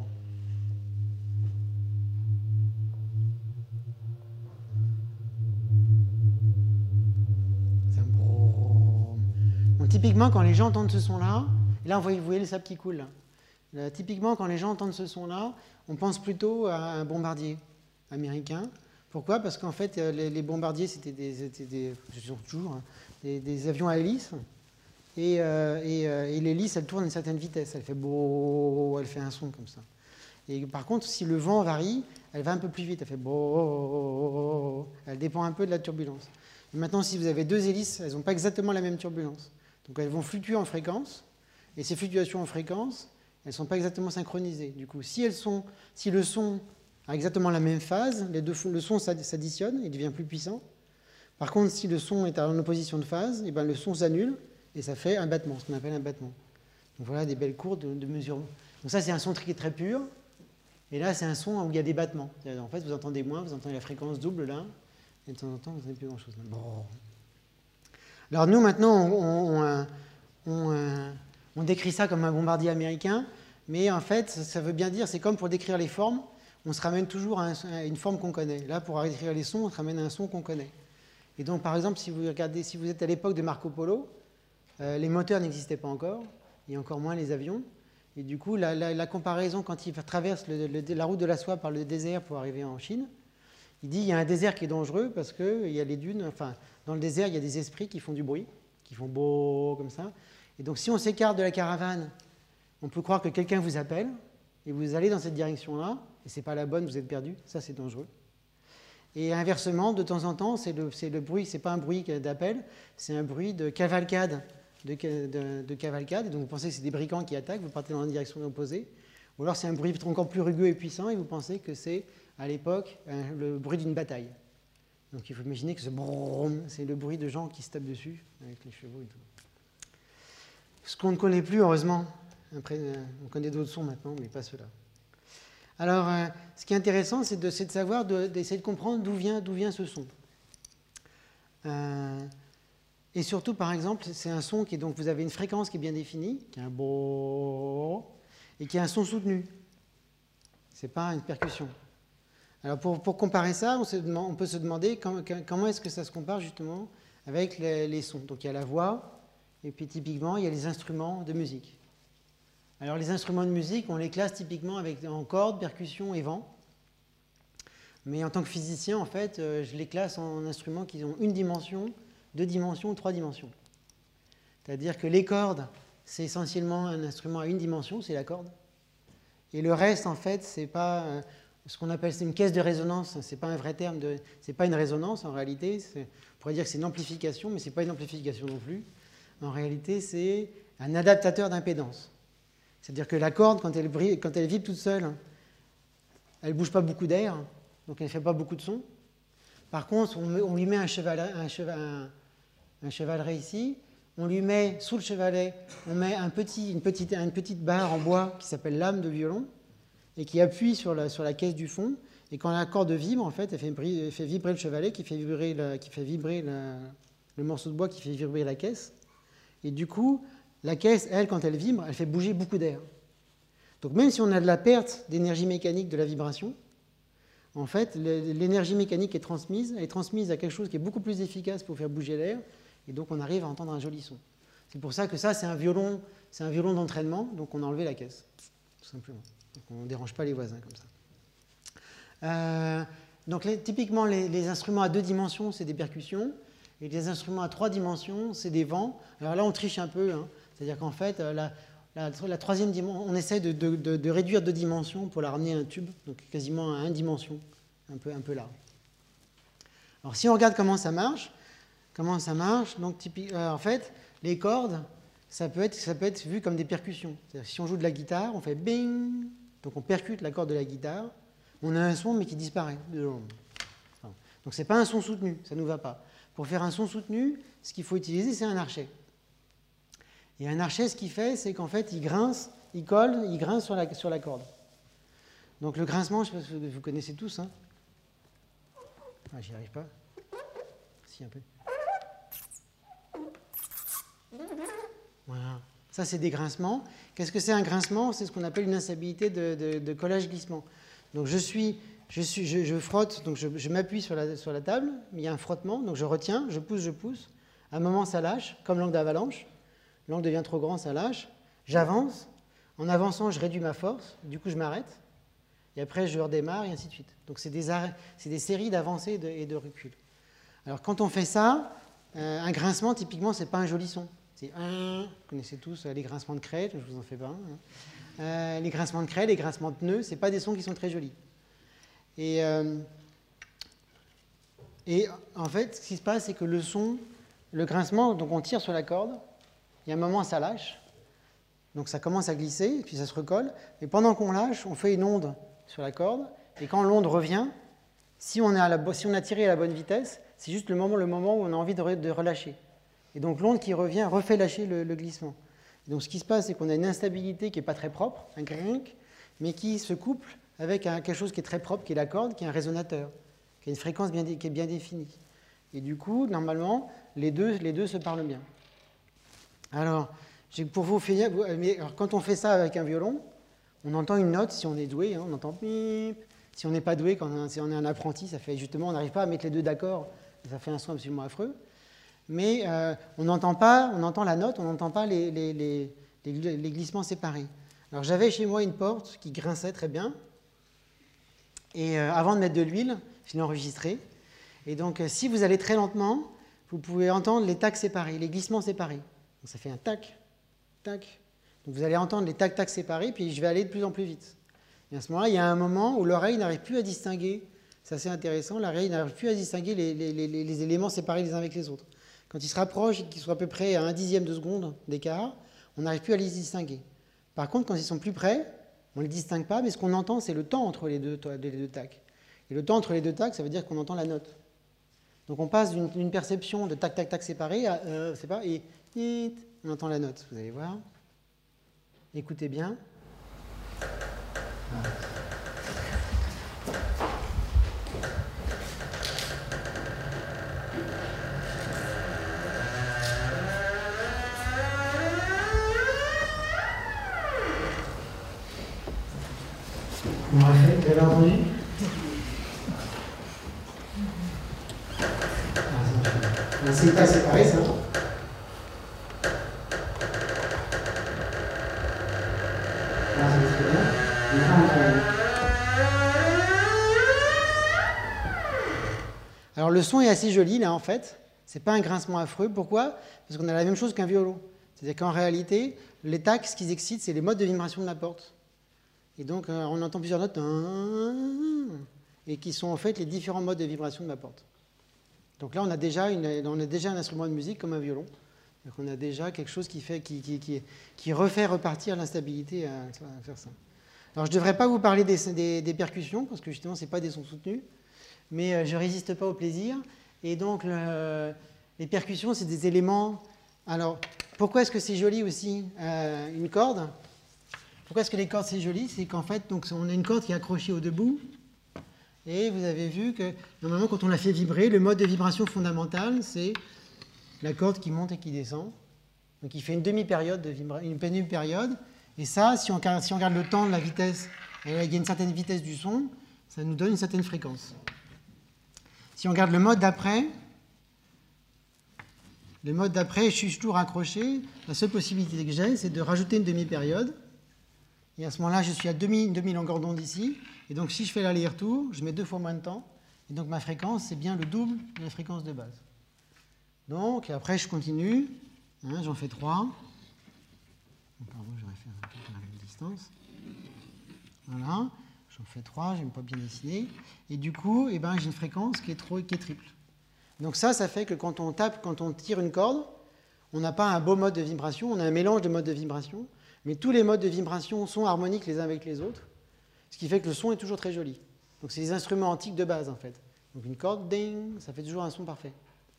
Speaker 2: C'est un brrrr. Donc, typiquement, quand les gens entendent ce son-là, et là, vous voyez, vous voyez le sable qui coule. Là. Là, typiquement, quand les gens entendent ce son-là, on pense plutôt à un bombardier américain. Pourquoi? Parce qu'en fait, les, les bombardiers, c'était des, c'était des, toujours, hein, des, des avions à hélice. Et, euh, et, euh, et l'hélice, elle tourne à une certaine vitesse. Elle fait beau, elle fait un son comme ça. Et par contre, si le vent varie, elle va un peu plus vite. Elle fait beau, elle dépend un peu de la turbulence. Et maintenant, si vous avez deux hélices, elles n'ont pas exactement la même turbulence. Donc elles vont fluctuer en fréquence, Et ces fluctuations en fréquence, elles ne sont pas exactement synchronisées. Du coup, si, elles sont, si le son a exactement la même phase, les deux, le son s'additionne, il devient plus puissant. Par contre, si le son est en opposition de phase, et ben le son s'annule et ça fait un battement, ce qu'on appelle un battement. Donc voilà des belles courbes de, de mesure. Donc ça, c'est un son qui est très pur. Et là, c'est un son où il y a des battements. En fait, vous entendez moins, vous entendez la fréquence double là, et de temps en temps, vous n'avez plus grand-chose. Bon. Alors nous, maintenant, on, on, on, on décrit ça comme un bombardier américain, mais en fait, ça veut bien dire, c'est comme pour décrire les formes, on se ramène toujours à, un, à une forme qu'on connaît. Là, pour décrire les sons, on se ramène à un son qu'on connaît. Et donc, par exemple, si vous regardez, si vous êtes à l'époque de Marco Polo, euh, les moteurs n'existaient pas encore, et encore moins les avions. Et du coup, la, la, la comparaison, quand il traverse le, le, la route de la soie par le désert pour arriver en Chine, il dit il y a un désert qui est dangereux parce qu'il y a les dunes, enfin, dans le désert, il y a des esprits qui font du bruit, qui font beau comme ça. Et donc, si on s'écarte de la caravane, on peut croire que quelqu'un vous appelle, et vous allez dans cette direction-là, et ce n'est pas la bonne, vous êtes perdu, ça c'est dangereux. Et inversement, de temps en temps, c'est le, c'est le bruit, c'est pas un bruit d'appel, c'est un bruit de cavalcade, de, de, de cavalcade, et donc vous pensez que c'est des brigands qui attaquent, vous partez dans la direction opposée, ou alors c'est un bruit encore plus rugueux et puissant, et vous pensez que c'est, à l'époque, le bruit d'une bataille. Donc il faut imaginer que ce brrrm, c'est le bruit de gens qui se tapent dessus, avec les chevaux et tout. Ce qu'on ne connaît plus, heureusement, après, on connaît d'autres sons maintenant, mais pas ceux-là. Alors, euh, ce qui est intéressant, c'est de, de savoir, d'essayer de, de comprendre d'où vient, d'où vient ce son. Euh, et surtout, par exemple, c'est un son qui est, donc vous avez une fréquence qui est bien définie, qui est un bo, et qui est un son soutenu. Ce n'est pas une percussion. Alors, pour, pour comparer ça, on, se demande, on peut se demander comment, comment est-ce que ça se compare justement avec les, les sons. Donc, il y a la voix, et puis typiquement, il y a les instruments de musique. Alors les instruments de musique, on les classe typiquement avec, en cordes, percussions et vent. Mais en tant que physicien, en fait, euh, je les classe en instruments qui ont une dimension, deux dimensions, trois dimensions. C'est-à-dire que les cordes, c'est essentiellement un instrument à une dimension, c'est la corde. Et le reste, en fait, c'est pas euh, ce qu'on appelle c'est une caisse de résonance. C'est pas un vrai terme de, c'est pas une résonance en réalité. On pourrait dire que c'est une amplification, mais c'est pas une amplification non plus. En réalité, c'est un adaptateur d'impédance. C'est-à-dire que la corde, quand elle, brille, quand elle vibre toute seule, elle ne bouge pas beaucoup d'air, donc elle ne fait pas beaucoup de son. Par contre, on, met, on lui met un chevalet, un, cheval, un, un chevalet ici, on lui met sous le chevalet, on met un petit, une, petite, une petite barre en bois qui s'appelle lame de violon et qui appuie sur la, sur la caisse du fond. Et quand la corde vibre, en fait, elle fait, elle fait vibrer le chevalet qui fait vibrer, la, qui fait vibrer la, le morceau de bois qui fait vibrer la caisse. Et du coup, la caisse, elle, quand elle vibre, elle fait bouger beaucoup d'air. Donc même si on a de la perte d'énergie mécanique de la vibration, en fait, l'énergie mécanique est transmise, elle est transmise à quelque chose qui est beaucoup plus efficace pour faire bouger l'air, et donc on arrive à entendre un joli son. C'est pour ça que ça, c'est un violon, c'est un violon d'entraînement, donc on a enlevé la caisse, tout simplement. Donc on ne dérange pas les voisins comme ça. Euh, donc les, typiquement, les, les instruments à deux dimensions, c'est des percussions, et les instruments à trois dimensions, c'est des vents. Alors là, on triche un peu, hein. C'est-à-dire qu'en fait, la, la, la troisième dimension, on essaie de, de, de, de réduire deux dimensions pour la ramener à un tube, donc quasiment à une dimension, un peu, un peu large. Alors si on regarde comment ça marche, comment ça marche, donc typique, euh, en fait, les cordes, ça peut être, ça peut être vu comme des percussions. C'est-à-dire si on joue de la guitare, on fait bing, donc on percute la corde de la guitare, on a un son mais qui disparaît. Donc c'est pas un son soutenu, ça ne nous va pas. Pour faire un son soutenu, ce qu'il faut utiliser, c'est un archet. Et un archet, ce qu'il fait, c'est qu'en fait, il grince, il colle, il grince sur la, sur la corde. Donc le grincement, je ne sais pas si vous connaissez tous. Hein. Ah, j'y arrive pas. Si, un peu. Voilà. Ça, c'est des grincements. Qu'est-ce que c'est un grincement? C'est ce qu'on appelle une instabilité de, de, de collage-glissement. Donc je suis, je, suis, je, je frotte, donc je, je m'appuie sur la, sur la table, il y a un frottement, donc je retiens, je pousse, je pousse. À un moment, ça lâche, comme l'angle d'avalanche. L'angle devient trop grand, ça lâche. J'avance. En avançant, je réduis ma force. Du coup, je m'arrête. Et après, je redémarre, et ainsi de suite. Donc, c'est des, des séries d'avancées et de, et de recul. Alors, quand on fait ça, euh, un grincement, typiquement, ce n'est pas un joli son. C'est un... Vous connaissez tous les grincements de craie, je ne vous en fais pas un. Hein. Euh, les grincements de craie, les grincements de pneus, ce n'est pas des sons qui sont très jolis. Et, euh, et en fait, ce qui se passe, c'est que le son, le grincement, donc on tire sur la corde, il y a un moment, ça lâche. Donc ça commence à glisser, puis ça se recolle. Et pendant qu'on lâche, on fait une onde sur la corde. Et quand l'onde revient, si on, est à la, si on a tiré à la bonne vitesse, c'est juste le moment, le moment où on a envie de, re, de relâcher. Et donc l'onde qui revient refait lâcher le, le glissement. Et donc ce qui se passe, c'est qu'on a une instabilité qui n'est pas très propre, un grinc, mais qui se couple avec un, quelque chose qui est très propre, qui est la corde, qui est un résonateur, qui a une fréquence bien, qui est bien définie. Et du coup, normalement, les deux, les deux se parlent bien. Alors, pour vous faire, alors, quand on fait ça avec un violon, on entend une note si on est doué, hein, on entend pip. Si on n'est pas doué, quand on, si on est un apprenti, ça fait justement, on n'arrive pas à mettre les deux d'accord, ça fait un son absolument affreux. Mais euh, on n'entend pas, on entend la note, on n'entend pas les, les, les, les, les glissements séparés. Alors j'avais chez moi une porte qui grinçait très bien, et euh, avant de mettre de l'huile, je l'ai enregistrée. Et donc euh, si vous allez très lentement, vous pouvez entendre les tacs séparés, les glissements séparés. Donc ça fait un tac, tac. Donc vous allez entendre les tac, tac séparés, puis je vais aller de plus en plus vite. Et à ce moment-là, il y a un moment où l'oreille n'arrive plus à distinguer, c'est assez intéressant, l'oreille n'arrive plus à distinguer les, les, les, les éléments séparés les uns avec les autres. Quand ils se rapprochent et qu'ils sont à peu près à un dixième de seconde d'écart, on n'arrive plus à les distinguer. Par contre, quand ils sont plus près, on ne les distingue pas, mais ce qu'on entend, c'est le temps entre les deux, les deux tacs. Et le temps entre les deux tacs, ça veut dire qu'on entend la note. Donc on passe d'une perception de tac, tac, tac séparé à euh, c'est pas, et hit, on entend la note. Vous allez voir. Écoutez bien. Voilà. Vous avez entendu? C'est pas séparé, ça. Ah, c'est très bien. Alors le son est assez joli là en fait. C'est pas un grincement affreux. Pourquoi? Parce qu'on a la même chose qu'un violon. C'est-à-dire qu'en réalité, les tacs, ce qu'ils excitent, c'est les modes de vibration de la porte. Et donc, euh, on entend plusieurs notes, et qui sont en fait les différents modes de vibration de ma porte. Donc là, on a déjà, une, on a déjà un instrument de musique comme un violon. Donc on a déjà quelque chose qui, fait, qui, qui, qui, qui refait repartir l'instabilité à, à faire ça. Alors, je ne devrais pas vous parler des, des, des percussions, parce que justement, ce n'est pas des sons soutenus, mais euh, je ne résiste pas au plaisir. Et donc, le, les percussions, c'est des éléments... Alors, pourquoi est-ce que c'est joli aussi, euh, une corde ? Pourquoi est-ce que les cordes c'est joli? C'est qu'en fait, donc, on a une corde qui est accrochée au debout. Et vous avez vu que normalement, quand on la fait vibrer, le mode de vibration fondamental, c'est la corde qui monte et qui descend. Donc il fait une demi-période de vibration, une demi-période. Et ça, si on, si on regarde le temps de la vitesse, il y a une certaine vitesse du son, ça nous donne une certaine fréquence. Si on regarde le mode d'après, le mode d'après, je suis toujours accroché. La seule possibilité que j'ai, c'est de rajouter une demi-période. Et à ce moment-là, je suis à demi, une demi-longueur d'onde ici. Et donc, si je fais l'aller-retour, je mets deux fois moins de temps. Et donc, ma fréquence, c'est bien le double de la fréquence de base. Donc, et après, je continue. Hein, j'en fais trois. Pardon, j'aurais fait un peu à la distance. Voilà. J'en fais trois, je n'aime pas bien dessiner. Et du coup, eh ben, j'ai une fréquence qui est, trop, qui est triple. Donc ça, ça fait que quand on tape, quand on tire une corde, on n'a pas un beau mode de vibration, on a un mélange de modes de vibration. Mais tous les modes de vibration sont harmoniques les uns avec les autres, ce qui fait que le son est toujours très joli. Donc c'est des instruments antiques de base en fait. Donc une corde, ding, ça fait toujours un son parfait.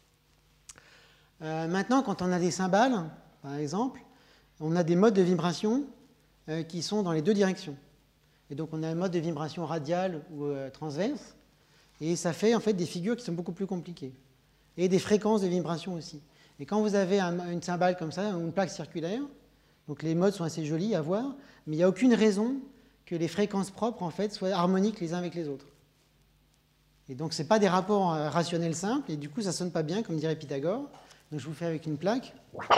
Speaker 2: Euh, maintenant, quand on a des cymbales, par exemple, on a des modes de vibration euh, qui sont dans les deux directions. Et donc on a un mode de vibration radiale ou euh, transverse, et ça fait en fait des figures qui sont beaucoup plus compliquées. Et des fréquences de vibration aussi. Et quand vous avez un, une cymbale comme ça, une plaque circulaire, donc les modes sont assez jolis à voir, mais il n'y a aucune raison que les fréquences propres en fait, soient harmoniques les uns avec les autres. Et donc ce n'est pas des rapports euh, rationnels simples, et du coup ça ne sonne pas bien, comme dirait Pythagore. Donc je vous fais avec une plaque.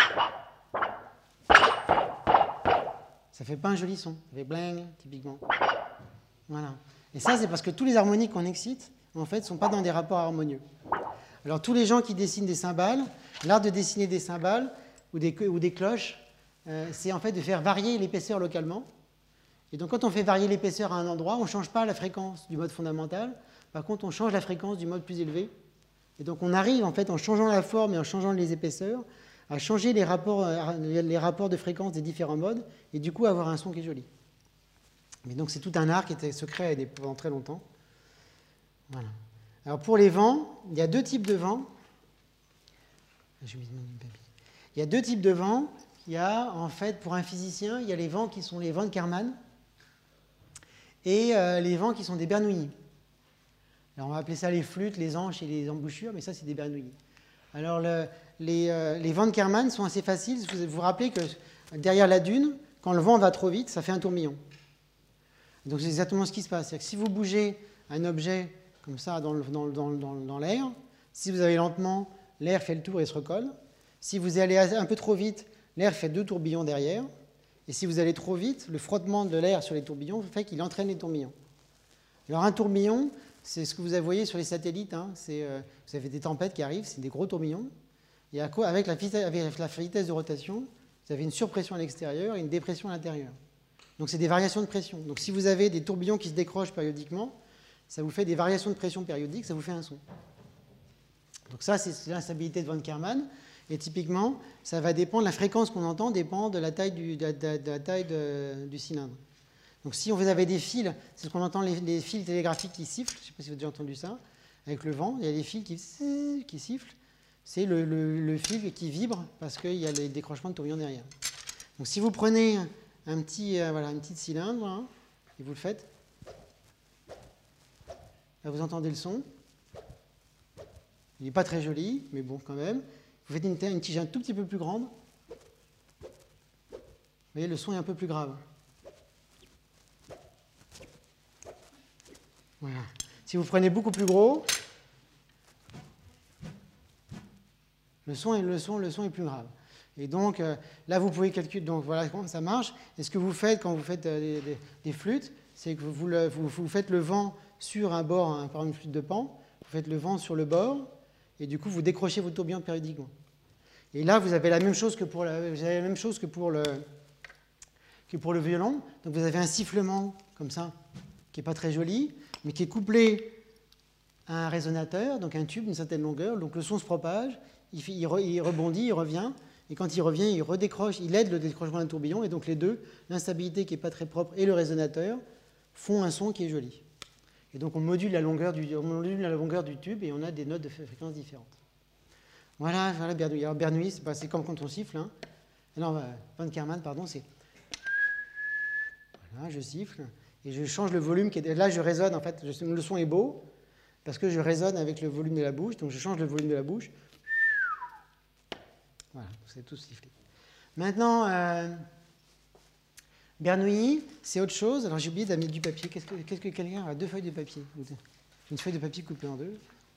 Speaker 2: Ça ne fait pas un joli son, ça fait bling, typiquement. Voilà. Et ça, c'est parce que tous les harmoniques qu'on excite, en fait, ne sont pas dans des rapports harmonieux. Alors tous les gens qui dessinent des cymbales, l'art de dessiner des cymbales ou des, ou des cloches, euh, c'est en fait de faire varier l'épaisseur localement. Et donc quand on fait varier l'épaisseur à un endroit, on ne change pas la fréquence du mode fondamental, par contre on change la fréquence du mode plus élevé. Et donc on arrive en fait en changeant la forme et en changeant les épaisseurs à changer les rapports, les rapports de fréquence des différents modes et du coup avoir un son qui est joli. Mais donc c'est tout un art qui était secret pendant très longtemps. Voilà. Alors pour les vents, il y a deux types de vents. Il y a deux types de vents. Il y a en fait pour un physicien, il y a les vents qui sont les vents de Kármán et euh, les vents qui sont des Bernoulli. Alors on va appeler ça les flûtes, les anches et les embouchures, mais ça c'est des Bernoulli. Alors le, les, euh, les vents de Kármán sont assez faciles. Vous vous rappelez que derrière la dune, quand le vent va trop vite, ça fait un tourbillon. Donc c'est exactement ce qui se passe. C'est-à-dire que si vous bougez un objet comme ça dans, le, dans, dans, dans, dans l'air, si vous allez lentement, l'air fait le tour et se recolle. Si vous allez un peu trop vite, l'air fait deux tourbillons derrière. Et si vous allez trop vite, le frottement de l'air sur les tourbillons fait qu'il entraîne les tourbillons. Alors un tourbillon, c'est ce que vous voyez sur les satellites. Hein, c'est, euh, vous avez des tempêtes qui arrivent, c'est des gros tourbillons. Et à quoi, avec, la vitesse, avec la vitesse de rotation, vous avez une surpression à l'extérieur et une dépression à l'intérieur. Donc c'est des variations de pression. Donc si vous avez des tourbillons qui se décrochent périodiquement, ça vous fait des variations de pression périodiques, ça vous fait un son. Donc ça, c'est l'instabilité de von Kármán. Et typiquement, ça va dépendre, la fréquence qu'on entend dépend de la taille du, de, de, de la taille de, du cylindre. Donc si vous avez des fils, c'est ce qu'on entend, les, les fils télégraphiques qui sifflent, je ne sais pas si vous avez déjà entendu ça, avec le vent, il y a des fils qui, qui sifflent, c'est le, le, le fil qui vibre parce qu'il y a les décrochements de tourbillons derrière. Donc si vous prenez un petit, euh, voilà, une petite cylindre, hein, et vous le faites, là vous entendez le son, il n'est pas très joli, mais bon quand même. Vous faites une, une tige un tout petit peu plus grande, vous voyez, le son est un peu plus grave. Voilà. Si vous prenez beaucoup plus gros, le son est, le son, le son est plus grave. Et donc, euh, là, vous pouvez calculer, donc voilà comment ça marche. Et ce que vous faites quand vous faites euh, des, des, des flûtes, c'est que vous, le, vous, vous faites le vent sur un bord, hein, par une flûte de pan, vous faites le vent sur le bord, et du coup, vous décrochez vos tourbillons périodiquement. Et là, vous avez la même chose que pour, la, vous avez la même chose que pour, le, que pour le violon. Donc, vous avez un sifflement comme ça, qui n'est pas très joli, mais qui est couplé à un résonateur, donc un tube d'une certaine longueur. Donc, le son se propage, il, fait, il, re, il rebondit, il revient. Et quand il revient, il redécroche, il aide le décrochement d'un tourbillon. Et donc, les deux, l'instabilité qui n'est pas très propre et le résonateur, font un son qui est joli. Et donc, on module la longueur du, on module la longueur du tube et on a des notes de fréquence différentes. Voilà, voilà Bernoulli. Alors, Bernoulli, c'est, c'est comme quand on siffle. Hein. Non, von Kármán, pardon, c'est... Voilà, je siffle et je change le volume. Qui est... Là, je résonne, en fait. Je... Le son est beau parce que je résonne avec le volume de la bouche. Donc, je change le volume de la bouche. Voilà, c'est tout sifflé. Maintenant, euh... Bernoulli, c'est autre chose. Alors, j'ai oublié d'amener du papier. Qu'est-ce que, qu'est-ce que quelqu'un a? Deux feuilles de papier. Une feuille de papier coupée en deux.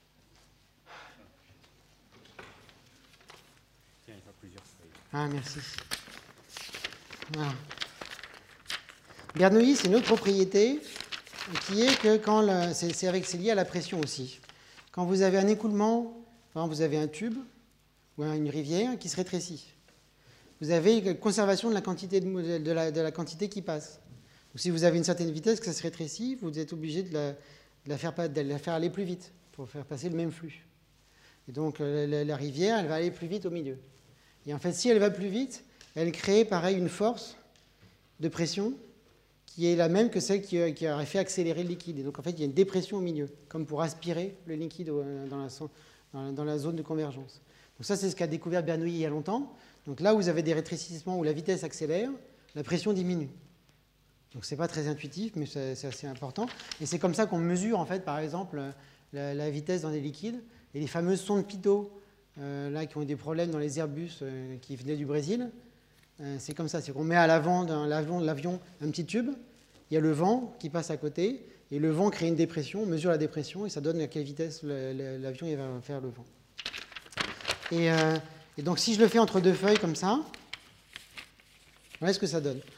Speaker 1: Tiens, il y a plusieurs feuilles.
Speaker 2: Ah, merci. Voilà. Bernoulli, c'est une autre propriété qui est que quand le, c'est, c'est, avec, c'est lié à la pression aussi. Quand vous avez un écoulement, par exemple, vous avez un tube ou une rivière qui se rétrécit. Vous avez une conservation de la quantité, de, de, la, de la quantité qui passe. Donc, si vous avez une certaine vitesse que ça se rétrécit, vous êtes obligé de la, de la, faire, de la faire aller plus vite pour faire passer le même flux. Et donc, la, la rivière, elle va aller plus vite au milieu. Et en fait, si elle va plus vite, elle crée, pareil, une force de pression qui est la même que celle qui, qui aurait fait accélérer le liquide. Et donc, en fait, il y a une dépression au milieu, comme pour aspirer le liquide dans la, dans la, dans la zone de convergence. Donc ça, c'est ce qu'a découvert Bernoulli il y a longtemps. Donc là où vous avez des rétrécissements où la vitesse accélère, la pression diminue. Donc ce n'est pas très intuitif, mais c'est, c'est assez important. Et c'est comme ça qu'on mesure, en fait, par exemple, la, la vitesse dans les liquides. Et les fameuses sondes Pitot, euh, là, qui ont eu des problèmes dans les Airbus euh, qui venaient du Brésil, euh, c'est comme ça. C'est qu'on met à l'avant de l'avion, l'avion un petit tube, il y a le vent qui passe à côté, et le vent crée une dépression, on mesure la dépression, et ça donne à quelle vitesse le, le, l'avion il va faire le vent. Et... Euh, Et donc, si je le fais entre deux feuilles comme ça, voilà ce que ça donne.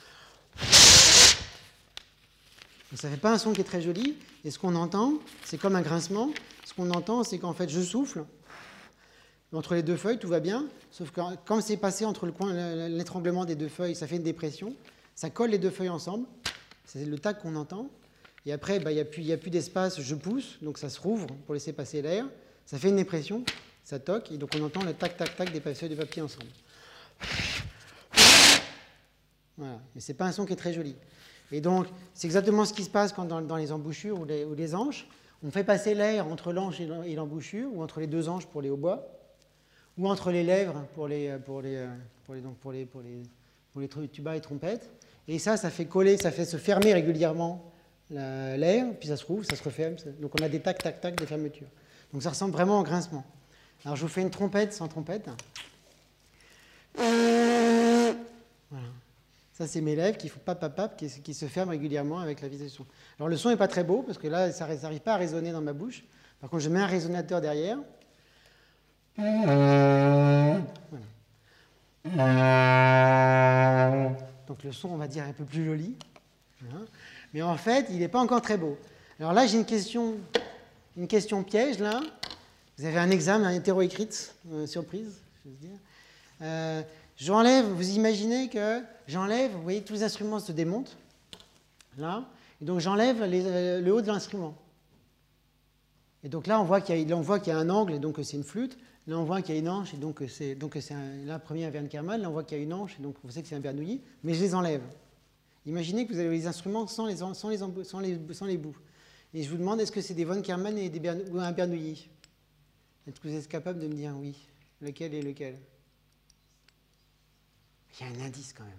Speaker 2: Donc, ça ne fait pas un son qui est très joli. Et ce qu'on entend, c'est comme un grincement. Ce qu'on entend, c'est qu'en fait, je souffle. Entre les deux feuilles, tout va bien. Sauf que quand c'est passé entre le coin, l'étranglement des deux feuilles, ça fait une dépression. Ça colle les deux feuilles ensemble. C'est le tac qu'on entend. Et après, bah, il n'y a plus, il y a plus d'espace, je pousse. Donc, ça se rouvre pour laisser passer l'air. Ça fait une dépression. ça toque, et donc on entend le tac-tac-tac des feuilles de papier ensemble. Voilà, mais ce n'est pas un son qui est très joli. Et donc, c'est exactement ce qui se passe quand dans, dans les embouchures ou les, ou les anches. On fait passer l'air entre l'anche et l'embouchure, ou entre les deux anches pour les hautbois, ou entre les lèvres pour les, pour les, pour les, donc pour les, pour les, pour les tubas et trompettes. Et ça, ça fait coller, ça fait se fermer régulièrement l'air, puis ça se rouvre, ça se referme. Donc on a des tac-tac-tac de fermeture. Donc ça ressemble vraiment au grincement. Alors je vous fais une trompette sans trompette. Voilà. Ça, c'est mes lèvres qui font pap, pap, pap, qui, qui se ferment régulièrement avec la vitesse du son. Alors le son n'est pas très beau, parce que là, ça n'arrive pas à résonner dans ma bouche. Par contre, je mets un résonateur derrière. Voilà. Donc le son, on va dire, est un peu plus joli. Voilà. Mais en fait, il n'est pas encore très beau. Alors là, j'ai une question, une question piège, là. Vous avez un examen, un hétéro-écrite, euh, surprise, je veux dire. Euh, J'enlève, vous imaginez que j'enlève, vous voyez, tous les instruments se démontent, là, et donc j'enlève le haut de l'instrument. Et donc là, on voit qu'il y, qu y a un angle, et donc c'est une flûte. Là, on voit qu'il y a une anche, et donc c'est un, là, premier un Wernkermann. Là, on voit qu'il y a une anche, et donc on sait que c'est un Bernoulli, mais je les enlève. Imaginez que vous avez les instruments sans les, sans les, sans les, sans les bouts. Et je vous demande, est-ce que c'est des Wernkermann et des Bern, ou un Bernoulli? Est-ce que vous êtes capable de me dire oui? Lequel est lequel? Il y a un indice quand même.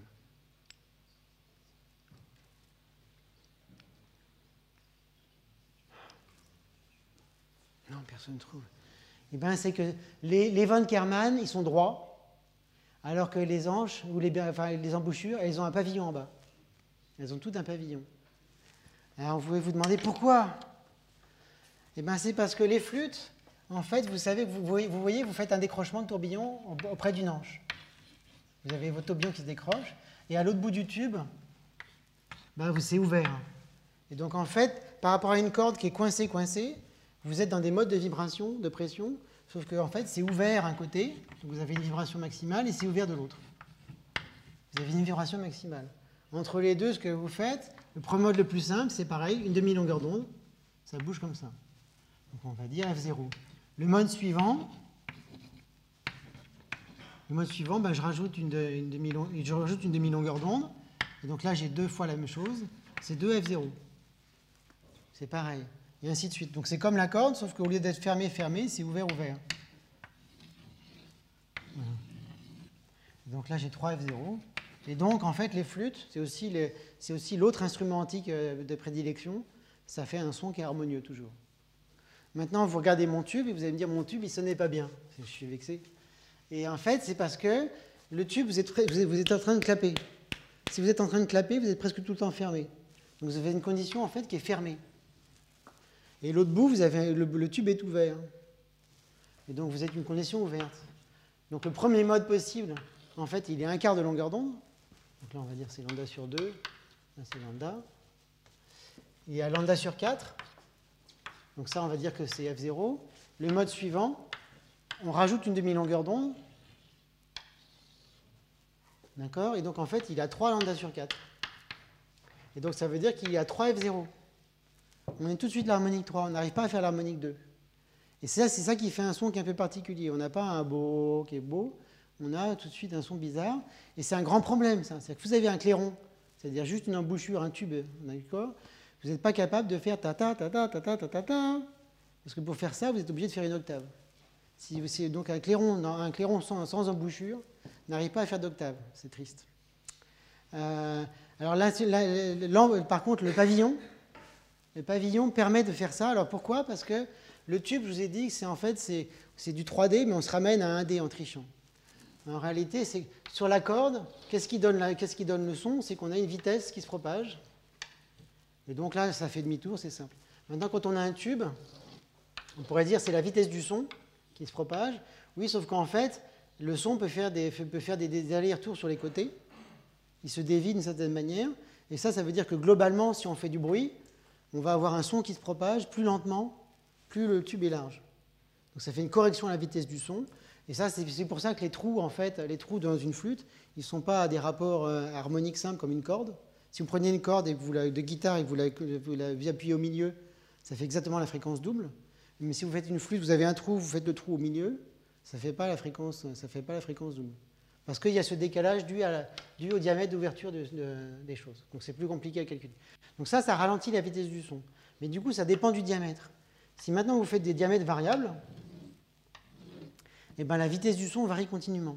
Speaker 2: Non, personne ne trouve. Eh bien, c'est que les, les Wernkermann, ils sont droits, alors que les anches, ou les, enfin, les embouchures, elles ont un pavillon en bas. Elles ont toutes un pavillon. Alors, vous pouvez vous demander pourquoi? Eh bien, c'est parce que les flûtes, en fait, vous savez, vous voyez, vous voyez, vous faites un décrochement de tourbillon auprès d'une anche. Vous avez votre tourbillon qui se décroche, et à l'autre bout du tube, ben, c'est ouvert. Et donc, en fait, par rapport à une corde qui est coincée, coincée, vous êtes dans des modes de vibration, de pression, sauf que en fait, c'est ouvert d'un côté, donc vous avez une vibration maximale, et c'est ouvert de l'autre. Vous avez une vibration maximale. Entre les deux, ce que vous faites, le premier mode le plus simple, c'est pareil, une demi-longueur d'onde, ça bouge comme ça. Donc, on va dire F zéro. Le mode suivant... Le mode suivant, ben, je rajoute une, une demi-longueur demi d'onde. Et donc là, j'ai deux fois la même chose. C'est deux F zéro. C'est pareil. Et ainsi de suite. Donc c'est comme la corde, sauf qu'au lieu d'être fermé, fermé, c'est ouvert, ouvert. Voilà. Donc là, j'ai trois F zéro. Et donc, en fait, les flûtes, c'est aussi l'autre instrument antique de prédilection. Ça fait un son qui est harmonieux, toujours. Maintenant, vous regardez mon tube et vous allez me dire, mon tube, il ne sonnait pas bien. Je suis vexé. Et en fait, c'est parce que le tube, vous êtes, vous, êtes, vous êtes en train de clapper. Si vous êtes en train de clapper, vous êtes presque tout le temps fermé. Donc vous avez une condition en fait qui est fermée. Et l'autre bout, vous avez, le, le tube est ouvert. Et donc vous êtes une condition ouverte. Donc le premier mode possible, en fait, il est un quart de longueur d'onde. Donc là, on va dire c'est lambda sur deux. Là, c'est lambda. Il y a lambda sur quatre. Donc ça, on va dire que c'est F zéro. Le mode suivant, on rajoute une demi-longueur d'onde. D'accord? Et donc, en fait, il a trois lambda sur quatre. Et donc, ça veut dire qu'il y a trois F zéro. On est tout de suite l'harmonique trois. On n'arrive pas à faire l'harmonique deux. Et c'est ça, c'est ça qui fait un son qui est un peu particulier. On n'a pas un beau qui est beau. On a tout de suite un son bizarre. Et c'est un grand problème, ça. C'est que vous avez un clairon, c'est-à-dire juste une embouchure, un tube, d'accord? Vous n'êtes pas capable de faire ta ta ta ta ta ta ta ta ta. Parce que pour faire ça, vous êtes obligé de faire une octave. Si, si, donc un clairon, un clairon sans, sans embouchure n'arrive pas à faire d'octave. C'est triste. Euh, alors là, là, là, par contre, le pavillon, le pavillon permet de faire ça. Alors pourquoi? Parce que le tube, je vous ai dit que c'est en fait c'est du trois D, mais on se ramène à un D en trichant. En réalité, c'est sur la corde, qu'est-ce qui donne la, qu'est-ce qui donne le son? C'est qu'on a une vitesse qui se propage. Et donc là, ça fait demi-tour, c'est simple. Maintenant, quand on a un tube, on pourrait dire c'est la vitesse du son qui se propage. Oui, sauf qu'en fait, le son peut faire des, peut faire des, des allers-retours sur les côtés. Il se dévie d'une certaine manière. Et ça, ça veut dire que globalement, si on fait du bruit, on va avoir un son qui se propage plus lentement, plus le tube est large. Donc ça fait une correction à la vitesse du son. Et ça, c'est pour ça que les trous, en fait, les trous dans une flûte, ils ne sont pas à des rapports euh, harmoniques simples comme une corde. Si vous preniez une corde et que vous la, de guitare et que vous la, vous la appuyez au milieu, ça fait exactement la fréquence double. Mais si vous faites une flûte, vous avez un trou, vous faites le trou au milieu, Ça ne fait pas la fréquence, ça fait pas la fréquence double. Parce qu'il y a ce décalage dû, à la, dû au diamètre d'ouverture de, de, des choses. Donc c'est plus compliqué à calculer. Donc ça, ça ralentit la vitesse du son. Mais du coup, ça dépend du diamètre. Si maintenant vous faites des diamètres variables, eh ben, la vitesse du son varie continuellement.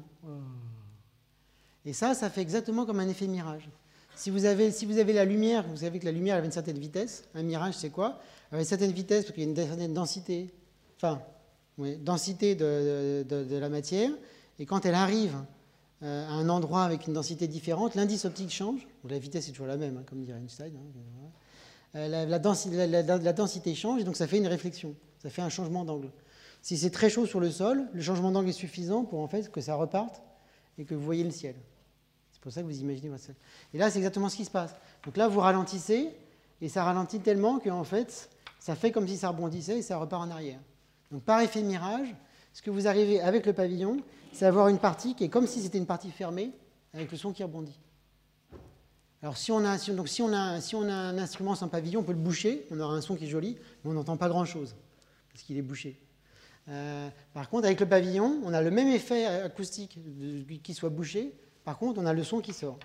Speaker 2: Et ça, ça fait exactement comme un effet mirage. Si vous avez, si vous avez la lumière, vous savez que la lumière elle a une certaine vitesse. Un mirage, c'est quoi? Elle a une certaine vitesse parce qu'il y a une certaine densité, enfin, oui, densité de, de, de la matière. Et quand elle arrive euh, à un endroit avec une densité différente, l'indice optique change. Donc, la vitesse est toujours la même, hein, comme dirait Einstein. Hein, euh, la, la, densité, la, la, la densité change et donc ça fait une réflexion. Ça fait un changement d'angle. Si c'est très chaud sur le sol, le changement d'angle est suffisant pour en fait que ça reparte et que vous voyez le ciel. C'est pour ça que vous imaginez votre ciel. Et là, c'est exactement ce qui se passe. Donc là, vous ralentissez et ça ralentit tellement qu'en fait, ça fait comme si ça rebondissait et ça repart en arrière. Donc par effet mirage, ce que vous arrivez avec le pavillon, c'est avoir une partie qui est comme si c'était une partie fermée avec le son qui rebondit. Alors si on a, si, donc, si on a, si on a un instrument sans pavillon, on peut le boucher, on aura un son qui est joli, mais on n'entend pas grand-chose parce qu'il est bouché. Euh, par contre, avec le pavillon, on a le même effet acoustique qu'il soit bouché. Par contre, on a le son qui sort.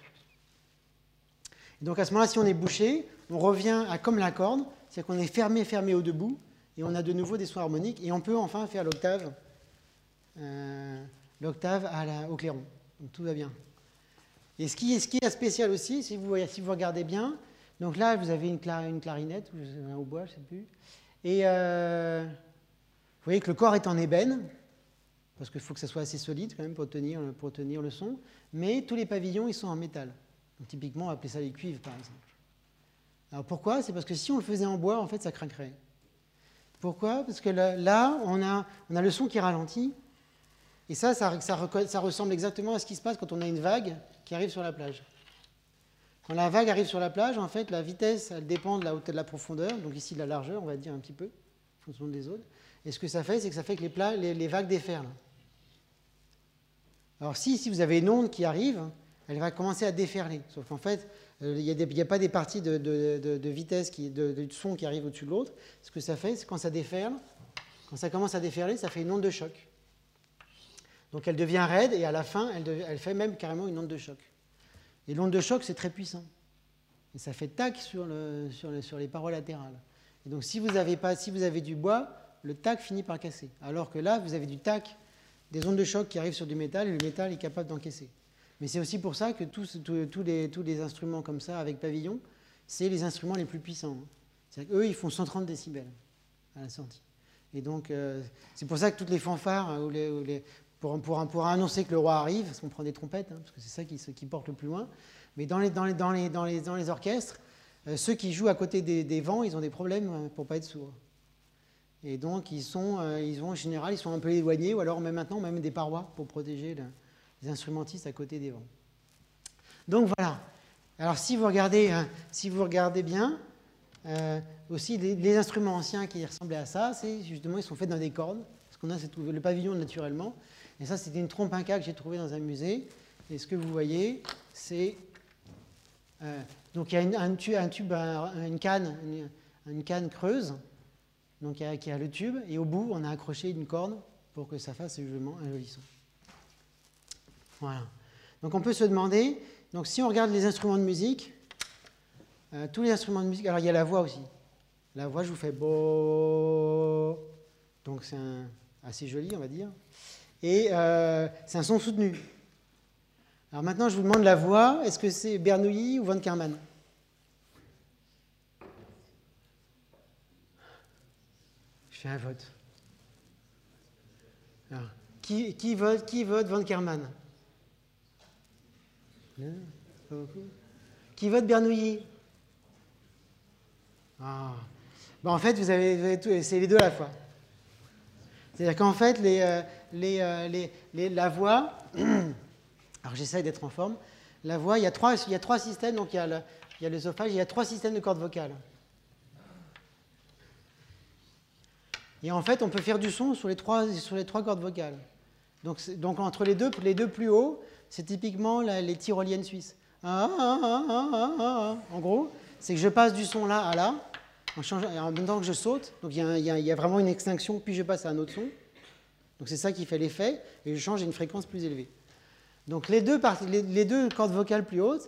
Speaker 2: Et donc à ce moment-là, si on est bouché, on revient à comme la corde, c'est-à-dire qu'on est fermé, fermé au debout, et on a de nouveau des sons harmoniques, et on peut enfin faire l'octave, euh, l'octave au clairon. Donc tout va bien. Et ce qui, ce qui est spécial aussi, si vous, si vous regardez bien, donc là, vous avez une, cla une clarinette, ou un hautbois, je ne sais plus, et euh, vous voyez que le corps est en ébène, parce qu'il faut que ça soit assez solide quand même pour tenir, pour tenir le son, mais tous les pavillons, ils sont en métal. Donc typiquement, on va appeler ça les cuivres, par exemple. Alors pourquoi? C'est parce que si on le faisait en bois, en fait, ça craquerait. Pourquoi? Parce que là, là on, a, on a le son qui ralentit, et ça ça, ça ça ressemble exactement à ce qui se passe quand on a une vague qui arrive sur la plage. Quand la vague arrive sur la plage, en fait, la vitesse, elle dépend de la hauteur, de la profondeur, donc ici de la largeur, on va dire un petit peu, en fonction des zones. Et ce que ça fait, c'est que ça fait que les, pla les, les vagues déferlent. Alors si, si vous avez une onde qui arrive, elle va commencer à déferler. Sauf qu'en fait, il n'y a, a pas des parties de, de, de, de vitesse, qui, de, de son qui arrivent au-dessus de l'autre. Ce que ça fait, c'est quand ça déferle, quand ça commence à déferler, ça fait une onde de choc. Donc elle devient raide et à la fin, elle, devient, elle fait même carrément une onde de choc. Et l'onde de choc, c'est très puissant. Et ça fait tac sur, le, sur, le, sur les parois latérales. Et donc si vous avez, pas, si vous avez du bois, le tac finit par casser. Alors que là, vous avez du tac, des ondes de choc qui arrivent sur du métal et le métal est capable d'encaisser. Mais c'est aussi pour ça que tous, tous, tous, les, tous les instruments comme ça, avec pavillon, c'est les instruments les plus puissants. C'est-à-dire qu'eux, ils font cent trente décibels à la sortie. Et donc, euh, c'est pour ça que toutes les fanfares, ou les, ou les, pour, pour, pour annoncer que le roi arrive, parce qu'on prend des trompettes, hein, parce que c'est ça qui, qui porte le plus loin, mais dans les, dans les, dans les, dans les, dans les orchestres, euh, ceux qui jouent à côté des, des vents, ils ont des problèmes pour ne pas être sourds. Et donc, ils sont, euh, ils ont, en général, ils sont un peu éloignés, ou alors même maintenant, même des parois pour protéger le, les instrumentistes à côté des vents. Donc voilà. Alors si vous regardez, hein, si vous regardez bien, euh, aussi les, les instruments anciens qui ressemblaient à ça, c'est justement ils sont faits dans des cordes, parce qu'on a cette, le pavillon naturellement. Et ça, c'était une trompe inca que j'ai trouvée dans un musée. Et ce que vous voyez, c'est euh, donc il y a une, un tube, un tube un, une canne, une, une canne creuse, donc il y a, qui a le tube, et au bout, on a accroché une corde pour que ça fasse justement un joli son. Voilà. Donc on peut se demander, donc si on regarde les instruments de musique, euh, tous les instruments de musique, alors il y a la voix aussi. La voix, je vous fais beau, donc c'est assez joli, on va dire. Et euh, c'est un son soutenu. Alors maintenant, je vous demande la voix, est-ce que c'est Bernoulli ou Von Karman? Je fais un vote. Alors, qui, qui vote, qui vote Von Karman? Qui vote Bernoulli? Ah. Bon, en fait, vous avez, vous avez tout, c'est les deux à la fois. C'est-à-dire qu'en fait, les, euh, les, euh, les, les, la voix, alors j'essaye d'être en forme, la voix, il y a trois, il y a trois systèmes, donc il y a, le, il y a l'œsophage, il y a trois systèmes de cordes vocales. Et en fait, on peut faire du son sur les trois, sur les trois cordes vocales. Donc, donc entre les deux, les deux plus hauts, c'est typiquement la, les tyroliennes suisses. Ah, ah, ah, ah, ah, ah. En gros, c'est que je passe du son là à là, en, changeant, en même temps que je saute. Donc il y, a, il, y a, il y a vraiment une extinction, puis je passe à un autre son. Donc c'est ça qui fait l'effet, et je change à une fréquence plus élevée. Donc les deux, les, les deux cordes vocales plus hautes,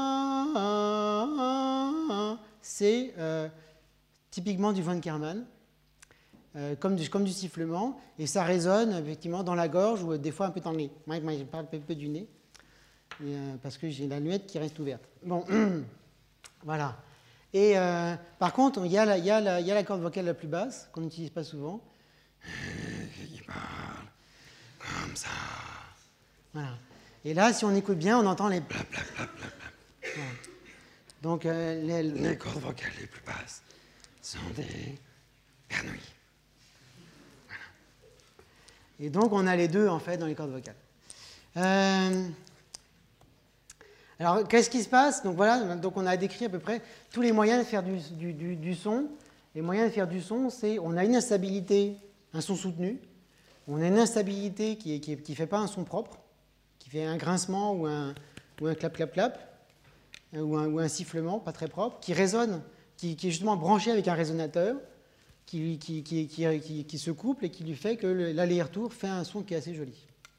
Speaker 2: c'est euh, typiquement du von Karman, euh, comme, du, comme du sifflement, et ça résonne effectivement dans la gorge ou des fois un peu dans le nez. Moi, moi je parle un peu du nez, et, euh, parce que j'ai la nuette qui reste ouverte. Bon, voilà. Et euh, par contre, il y, a la, il, y a la, il y a la corde vocale la plus basse, qu'on n'utilise pas souvent, qui parle comme ça. Voilà. Et là, si on écoute bien, on entend les bla bla bla bla bla. Voilà. Donc, euh, les, les cordes vocales les plus basses sont des pernouilles. Voilà. Et donc, on a les deux, en fait, dans les cordes vocales. Euh, alors, qu'est-ce qui se passe? Donc, voilà, donc on a décrit à peu près tous les moyens de faire du, du, du, du son. Les moyens de faire du son, c'est on a une instabilité, un son soutenu. On a une instabilité qui ne qui, qui fait pas un son propre, qui fait un grincement ou un, ou un clap, clap, clap, ou un, ou un sifflement pas très propre, qui résonne, qui, qui est justement branché avec un résonateur, qui, qui, qui, qui, qui, qui se couple et qui lui fait que l'aller-retour fait un son qui est assez joli.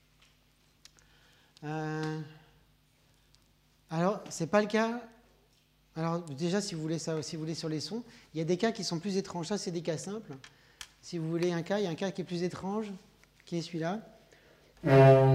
Speaker 2: Euh, alors, ce n'est pas le cas. Alors, déjà, si vous, voulez ça, si vous voulez sur les sons, il y a des cas qui sont plus étranges. Ça, c'est des cas simples. Si vous voulez un cas, il y a un cas qui est plus étrange, qui est celui-là. Vous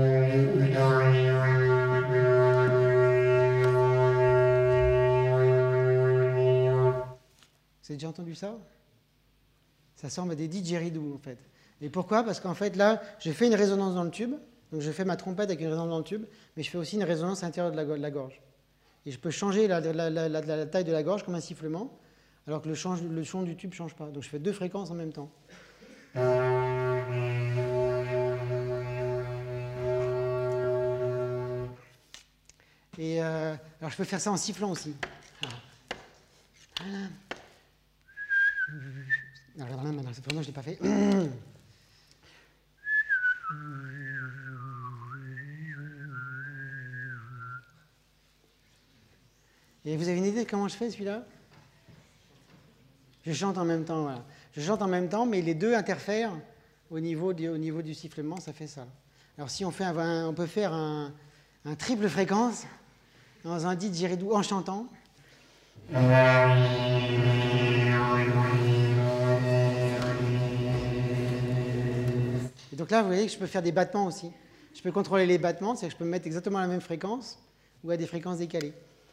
Speaker 2: avez déjà entendu ça? Ça ressemble à des didgeridoo, en fait. Et pourquoi? Parce qu'en fait, là, je fais une résonance dans le tube. Donc, je fais ma trompette avec une résonance dans le tube, mais je fais aussi une résonance à l'intérieur de la, de la gorge. Et je peux changer la, la, la, la, la taille de la gorge comme un sifflement, alors que le, change, le son du tube ne change pas. Donc, je fais deux fréquences en même temps. Et euh, alors, je peux faire ça en sifflant aussi. Alors, là, maintenant, je ne l'ai pas fait. Et vous avez une idée de comment je fais celui-là? Je chante en même temps, voilà. Je chante en même temps, mais les deux interfèrent au niveau du, au niveau du sifflement, ça fait ça. Alors si on, fait un, on peut faire un, un triple fréquence dans un didgeridoo en chantant. Et donc là, vous voyez que je peux faire des battements aussi. Je peux contrôler les battements, c'est-à-dire que je peux mettre exactement la même fréquence ou à des fréquences décalées.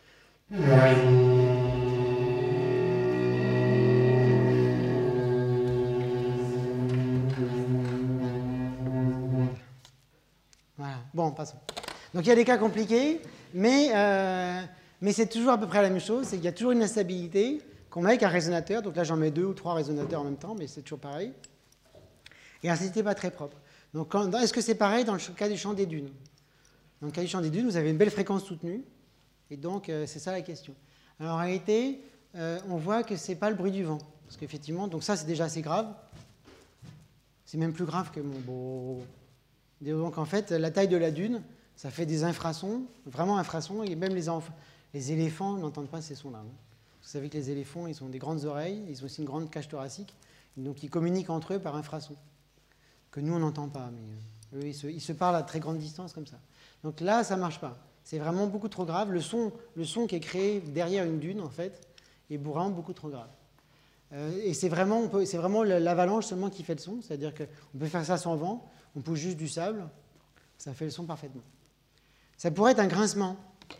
Speaker 2: Voilà, bon, passons. Donc il y a des cas compliqués, mais, euh, mais c'est toujours à peu près la même chose, c'est qu'il y a toujours une instabilité qu'on met avec un résonateur, donc là j'en mets deux ou trois résonateurs en même temps, mais c'est toujours pareil. Et un c'était pas très propre. Donc est-ce que c'est pareil dans le cas du chant des dunes? Dans le cas du chant des dunes, vous avez une belle fréquence soutenue, et donc euh, c'est ça la question. Alors en réalité, euh, on voit que c'est pas le bruit du vent, parce qu'effectivement, donc ça c'est déjà assez grave, c'est même plus grave que mon beau... Donc en fait, la taille de la dune, ça fait des infrasons, vraiment infrasons, et même les, les éléphants n'entendent pas ces sons-là. Vous savez que les éléphants, ils ont des grandes oreilles, ils ont aussi une grande cage thoracique, donc ils communiquent entre eux par infrasons, que nous on n'entend pas, mais eux ils se, ils se parlent à très grande distance comme ça. Donc là, ça ne marche pas. C'est vraiment beaucoup trop grave. Le son, le son qui est créé derrière une dune, en fait, est vraiment beaucoup trop grave. Euh, et c'est vraiment, on peut, c'est vraiment l'avalanche seulement qui fait le son, c'est-à-dire qu'on peut faire ça sans vent, on pousse juste du sable, ça fait le son parfaitement. Ça pourrait être un grincement.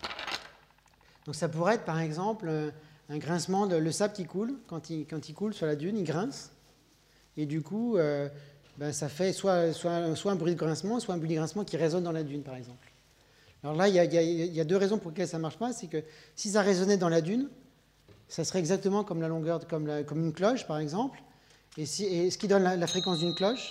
Speaker 2: Donc ça pourrait être par exemple un grincement, de, le sable qui coule, quand il, quand il coule sur la dune, il grince, et du coup, euh, ben, ça fait soit, soit, soit un bruit de grincement, soit un bruit de grincement qui résonne dans la dune, par exemple. Alors là, il y a, il y a, il y a deux raisons pour lesquelles ça ne marche pas, c'est que si ça résonnait dans la dune, ça serait exactement comme la longueur, comme, la, comme une cloche, par exemple, et, si, et ce qui donne la, la fréquence d'une cloche,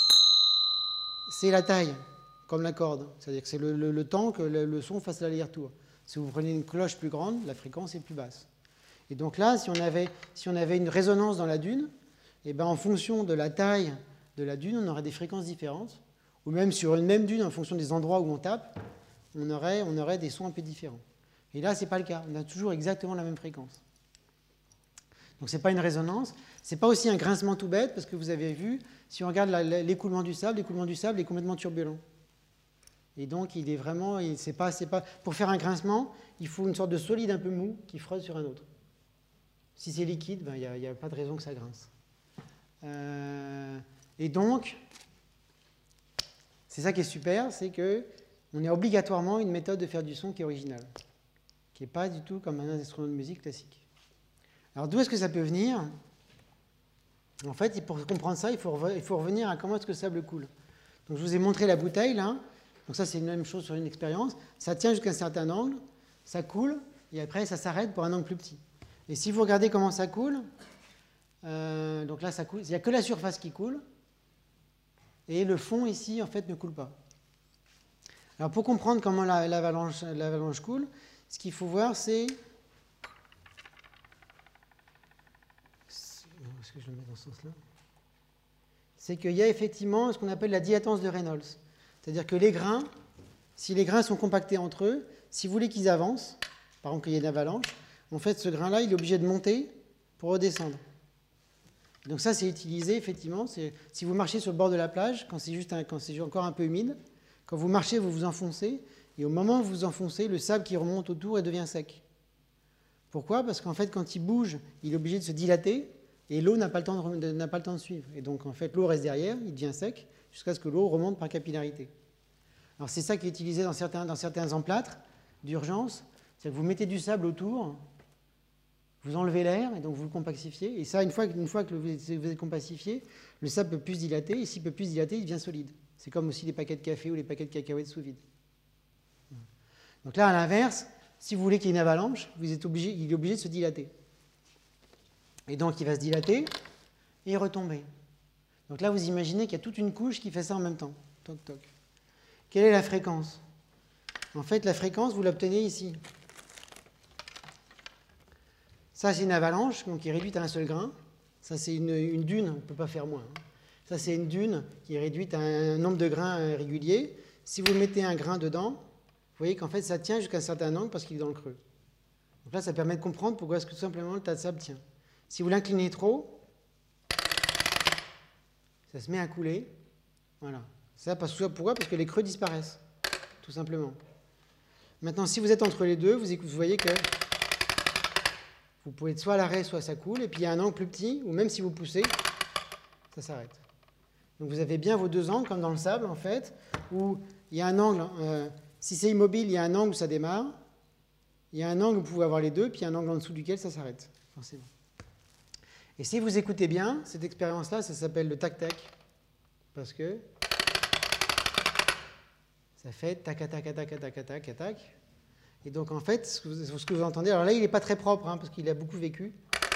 Speaker 2: c'est la taille, comme la corde. C'est-à-dire que c'est le, le, le temps que le, le son fasse l'aller-retour. Si vous prenez une cloche plus grande, la fréquence est plus basse. Et donc là, si on avait, si on avait une résonance dans la dune, et ben en fonction de la taille de la dune, on aurait des fréquences différentes. Ou même sur une même dune, en fonction des endroits où on tape, on aurait, on aurait des sons un peu différents. Et là, ce n'est pas le cas. On a toujours exactement la même fréquence. Donc ce n'est pas une résonance. Ce n'est pas aussi un grincement tout bête, parce que vous avez vu, si on regarde l'écoulement du sable, l'écoulement du sable est complètement turbulent. Et donc il est vraiment, c'est pas, c'est pas, pour faire un grincement, il faut une sorte de solide un peu mou qui frotte sur un autre. Si c'est liquide, ben, il n'y a, a pas de raison que ça grince. Euh, et donc, c'est ça qui est super, c'est qu'on a obligatoirement une méthode de faire du son qui est originale, qui n'est pas du tout comme un instrument de musique classique. Alors d'où est-ce que ça peut venir? En fait, pour comprendre ça, il faut, il faut revenir à comment est-ce que le sable coule. Donc je vous ai montré la bouteille, là. Donc ça, c'est la même chose sur une expérience. Ça tient jusqu'à un certain angle, ça coule, et après, ça s'arrête pour un angle plus petit. Et si vous regardez comment ça coule, euh, donc là, ça coule. Il n'y a que la surface qui coule, et le fond, ici, en fait, ne coule pas. Alors pour comprendre comment l'avalanche la, l'avalanche coule, ce qu'il faut voir, c'est... Est-ce que je le mets dans ce sens-là? C'est qu'il y a effectivement ce qu'on appelle la dilatance de Reynolds. C'est-à-dire que les grains, si les grains sont compactés entre eux, si vous voulez qu'ils avancent, par exemple qu'il y ait une avalanche, en fait ce grain-là, il est obligé de monter pour redescendre. Donc ça, c'est utilisé effectivement. Si vous marchez sur le bord de la plage, quand c'est juste un, quand c'est encore un peu humide, quand vous marchez, vous vous enfoncez, et au moment où vous vous enfoncez, le sable qui remonte autour et devient sec. Pourquoi? Parce qu'en fait, quand il bouge, il est obligé de se dilater, et l'eau n'a pas le temps de, n'a pas le temps de suivre. Et donc, en fait, l'eau reste derrière, il devient sec, jusqu'à ce que l'eau remonte par capillarité. Alors, c'est ça qui est utilisé dans certains, dans certains emplâtres d'urgence. C'est-à-dire que vous mettez du sable autour, vous enlevez l'air, et donc vous le compacifiez. Et ça, une fois, une fois que vous êtes compacifié, le sable peut plus se dilater, et s'il peut plus se dilater, il devient solide. C'est comme aussi les paquets de café ou les paquets de cacahuètes sous vide. Donc là, à l'inverse, si vous voulez qu'il y ait une avalanche, vous êtes obligé, il est obligé de se dilater. Et donc, il va se dilater et retomber. Donc là, vous imaginez qu'il y a toute une couche qui fait ça en même temps. Toc, toc. Quelle est la fréquence? En fait, la fréquence, vous l'obtenez ici. Ça, c'est une avalanche, donc qui est réduite à un seul grain. Ça, c'est une, une dune, on ne peut pas faire moins. Ça, c'est une dune qui est réduite à un nombre de grains régulier. Si vous mettez un grain dedans, vous voyez qu'en fait, ça tient jusqu'à un certain angle parce qu'il est dans le creux. Donc là, ça permet de comprendre pourquoi est-ce que tout simplement le tas de sable tient. Si vous l'inclinez trop, ça se met à couler. Voilà. Ça, pourquoi? Parce que les creux disparaissent, tout simplement. Maintenant, si vous êtes entre les deux, vous voyez que vous pouvez être soit à l'arrêt, soit ça coule, et puis il y a un angle plus petit, ou même si vous poussez, ça s'arrête. Donc vous avez bien vos deux angles, comme dans le sable, en fait, où il y a un angle, euh, si c'est immobile, il y a un angle où ça démarre, il y a un angle où vous pouvez avoir les deux, puis il y a un angle en dessous duquel ça s'arrête, forcément. Et si vous écoutez bien, cette expérience-là, ça s'appelle le tac-tac, parce que ça fait tac tac tac tac tac tac tac. Et donc en fait, ce que vous, ce que vous entendez, alors là il n'est pas très propre, hein, parce qu'il a beaucoup vécu.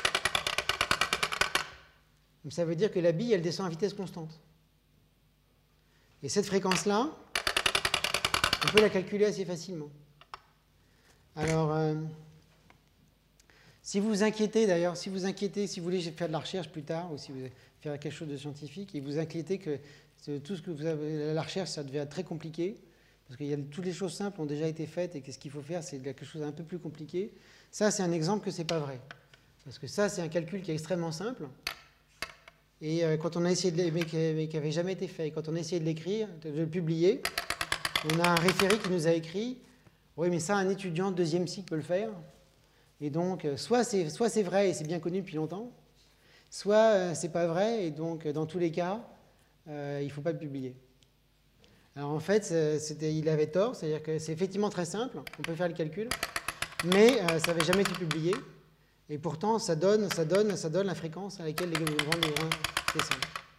Speaker 2: Donc ça veut dire que la bille, elle descend à vitesse constante. Et cette fréquence-là, on peut la calculer assez facilement. Alors, euh, si vous vous inquiétez d'ailleurs, si vous inquiétez, si vous voulez faire de la recherche plus tard, ou si vous voulez faire quelque chose de scientifique, et vous inquiétez que tout ce que vous avez, la recherche, ça devient très compliqué, parce que y a, toutes les choses simples ont déjà été faites, et que ce qu'il faut faire, c'est quelque chose d'un peu plus compliqué. Ça, c'est un exemple que ce n'est pas vrai. Parce que ça, c'est un calcul qui est extrêmement simple. Et euh, quand on a essayé de mais qui n'avait jamais été fait, et quand on a essayé de l'écrire, de le publier, on a un référé qui nous a écrit « Oui, mais ça, un étudiant de deuxième cycle peut le faire. » Et donc, soit c'est soit c'est vrai, et c'est bien connu depuis longtemps, soit euh, c'est pas vrai, et donc, dans tous les cas, euh, il ne faut pas le publier. Alors en fait, c'était, il avait tort, c'est-à-dire que c'est effectivement très simple, on peut faire le calcul, mais euh, ça n'avait jamais été publié, et pourtant ça donne, ça donne, ça donne la fréquence à laquelle les grands grains descendent.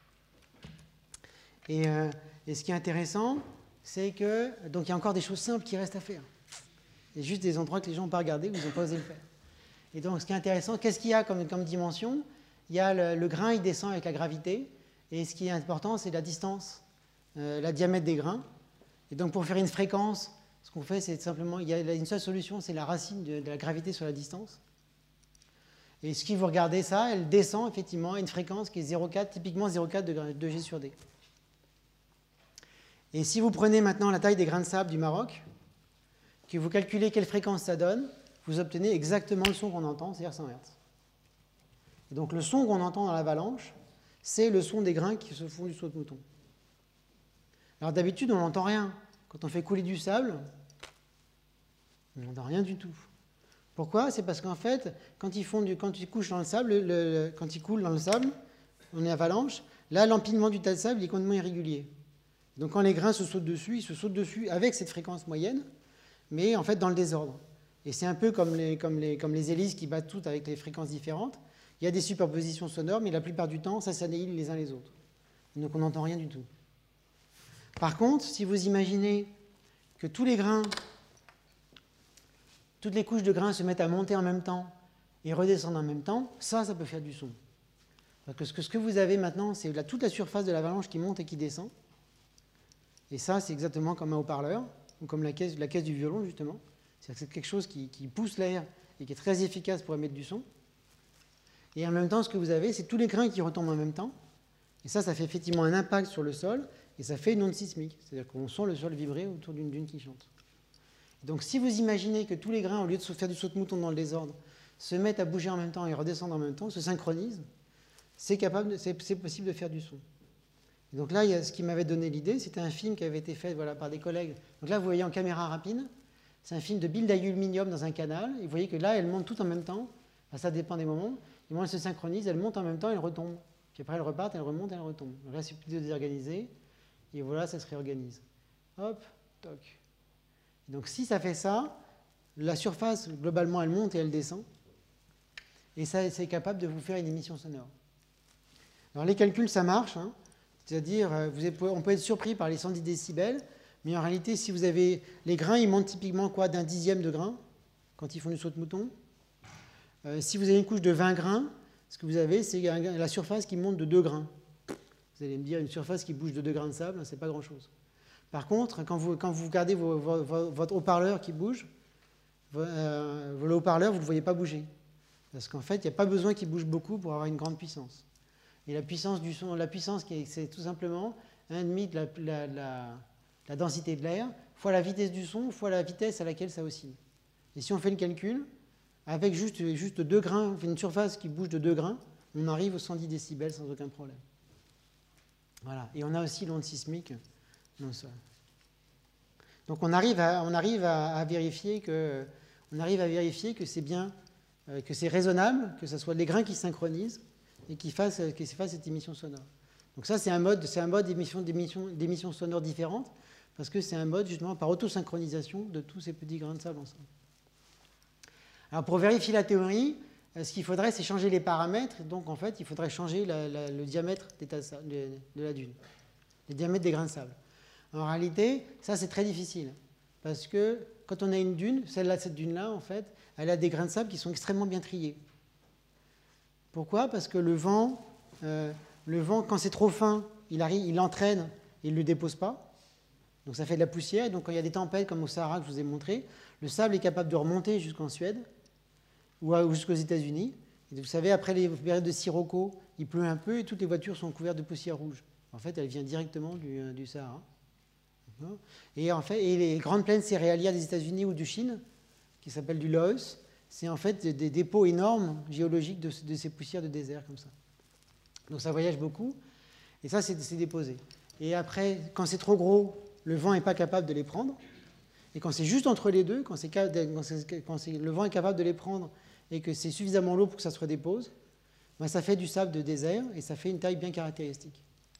Speaker 2: Et, euh, et ce qui est intéressant, c'est que, donc il y a encore des choses simples qui restent à faire. Il y a juste des endroits que les gens n'ont pas regardé, où ils n'ont pas osé le faire. Et donc ce qui est intéressant, qu'est-ce qu'il y a comme, comme dimension? Il y a le, le grain, il descend avec la gravité, et ce qui est important, c'est la distance. Euh, la diamètre des grains. Et donc, pour faire une fréquence, ce qu'on fait, c'est simplement, il y a une seule solution, c'est la racine de, de la gravité sur la distance. Et ce qui vous regardez ça, elle descend effectivement à une fréquence qui est zéro virgule quatre, typiquement zéro virgule quatre de G sur D. Et si vous prenez maintenant la taille des grains de sable du Maroc, que vous calculez quelle fréquence ça donne, vous obtenez exactement le son qu'on entend, c'est-à-dire cent hertz. Donc le son qu'on entend dans l'avalanche, c'est le son des grains qui se font du saut de mouton. Alors d'habitude, on n'entend rien. Quand on fait couler du sable, on n'entend rien du tout. Pourquoi? C'est parce qu'en fait, quand ils, font du, quand ils couchent dans le sable, le, le, quand ils coulent dans le sable, on est avalanche, là, l'empilement du tas de sable il est complètement irrégulier. Donc quand les grains se sautent dessus, ils se sautent dessus avec cette fréquence moyenne, mais en fait dans le désordre. Et c'est un peu comme les, comme, les, comme les hélices qui battent toutes avec les fréquences différentes. Il y a des superpositions sonores, mais la plupart du temps, ça s'annihile les uns les autres. Donc on n'entend rien du tout. Par contre, si vous imaginez que tous les grains, toutes les couches de grains se mettent à monter en même temps et redescendre en même temps, ça, ça peut faire du son. Parce que ce que, ce que vous avez maintenant, c'est la, toute la surface de l'avalanche qui monte et qui descend. Et ça, c'est exactement comme un haut-parleur, ou comme la caisse, la caisse du violon, justement. C'est quelque chose qui, qui pousse l'air et qui est très efficace pour émettre du son. Et en même temps, ce que vous avez, c'est tous les grains qui retombent en même temps. Et ça, ça fait effectivement un impact sur le sol, et ça fait une onde sismique. C'est-à-dire qu'on sent le sol vibrer autour d'une dune qui chante. Donc si vous imaginez que tous les grains, au lieu de faire du saut de mouton dans le désordre, se mettent à bouger en même temps et redescendre en même temps, se synchronisent, c'est capable, c'est possible de faire du son. Et donc là, il y a, ce qui m'avait donné l'idée, c'était un film qui avait été fait voilà, par des collègues. Donc là, vous voyez en caméra rapide, c'est un film de billes d'aluminium dans un canal, et vous voyez que là, elles montent toutes en même temps. Enfin, ça dépend des moments. Et moi, elles se synchronisent, elles montent en même temps, elles retombent. Puis après, elles repartent, elles remontent, elles retombent. Donc là, c'est plutôt désorganisé. Et voilà, ça se réorganise. Hop, toc. Et donc si ça fait ça, la surface, globalement, elle monte et elle descend. Et ça, c'est capable de vous faire une émission sonore. Alors les calculs, ça marche. Hein. C'est-à-dire, vous êtes, on peut être surpris par les cent dix décibels, mais en réalité, si vous avez... Les grains, ils montent typiquement quoi, d'un dixième de grain, quand ils font du saut de mouton. Euh, si vous avez une couche de vingt grains, ce que vous avez, c'est la surface qui monte de deux grains. Vous allez me dire, une surface qui bouge de deux grains de sable, c'est pas grand-chose. Par contre, quand vous, quand vous regardez vos, vos, votre haut-parleur qui bouge, euh, le haut-parleur, vous ne le voyez pas bouger. Parce qu'en fait, il n'y a pas besoin qu'il bouge beaucoup pour avoir une grande puissance. Et la puissance du son, la puissance, c'est tout simplement un demi de la, la, la, la densité de l'air, fois la vitesse du son, fois la vitesse à laquelle ça oscille. Et si on fait le calcul, avec juste, juste deux grains, une surface qui bouge de deux grains, on arrive aux cent dix décibels sans aucun problème. Voilà. Et on a aussi l'onde sismique dans le sol. Donc on arrive à, on arrive à, à vérifier que, on arrive à vérifier que c'est bien, euh, que c'est raisonnable, que ce soit les grains qui se synchronisent et qui fassent, qui fassent cette émission sonore. Donc ça, c'est un mode, c'est un mode d'émission, d'émission, d'émission sonore différente parce que c'est un mode justement par autosynchronisation de tous ces petits grains de sable ensemble. Alors pour vérifier la théorie, ce qu'il faudrait, c'est changer les paramètres. Donc, en fait, il faudrait changer la, la, le diamètre des tas de, sable, de, de la dune, le diamètre des grains de sable. En réalité, ça, c'est très difficile. Parce que quand on a une dune, celle-là, cette dune-là, en fait, elle a des grains de sable qui sont extrêmement bien triés. Pourquoi? Parce que le vent, euh, le vent, quand c'est trop fin, il, arrive, il entraîne et il ne le dépose pas. Donc, ça fait de la poussière. Et donc, quand il y a des tempêtes, comme au Sahara que je vous ai montré, le sable est capable de remonter jusqu'en Suède ou jusqu'aux États-Unis. Et vous savez, après les périodes de sirocco, il pleut un peu et toutes les voitures sont couvertes de poussière rouge. En fait, elle vient directement du, du Sahara. Et, en fait, et les grandes plaines céréalières des États-Unis ou du Chine, qui s'appellent du Laos, c'est en fait des dépôts énormes géologiques de, de ces poussières de désert comme ça. Donc ça voyage beaucoup, et ça, c'est déposé. Et après, quand c'est trop gros, le vent n'est pas capable de les prendre. Et quand c'est juste entre les deux, quand, c'est, quand, c'est, quand c'est, le vent est capable de les prendre et que c'est suffisamment lourd pour que ça se redépose, ben ça fait du sable de désert et ça fait une taille bien caractéristique.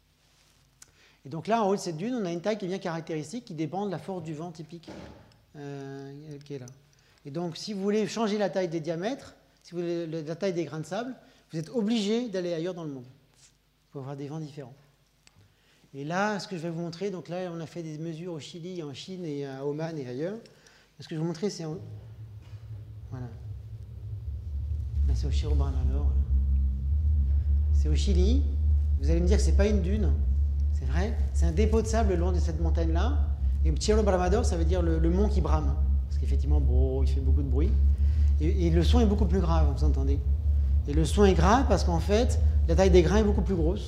Speaker 2: Et donc là, en haut de cette dune, on a une taille qui est bien caractéristique, qui dépend de la force du vent typique euh, qui est là. Et donc, si vous voulez changer la taille des diamètres, si vous voulez la taille des grains de sable, vous êtes obligé d'aller ailleurs dans le monde. Il faut avoir des vents différents. Et là, ce que je vais vous montrer, donc là, on a fait des mesures au Chili, en Chine et à Oman et ailleurs. Ce que je vais vous montrer, c'est en... Voilà. Là, c'est au Cerro Baramador. C'est au Chili. Vous allez me dire que ce n'est pas une dune. C'est vrai. C'est un dépôt de sable le long de cette montagne-là. Et Cerro Baramador, ça veut dire le, le mont qui brame. Parce qu'effectivement, bon, il fait beaucoup de bruit. Et, et le son est beaucoup plus grave, vous entendez. Et le son est grave parce qu'en fait, la taille des grains est beaucoup plus grosse.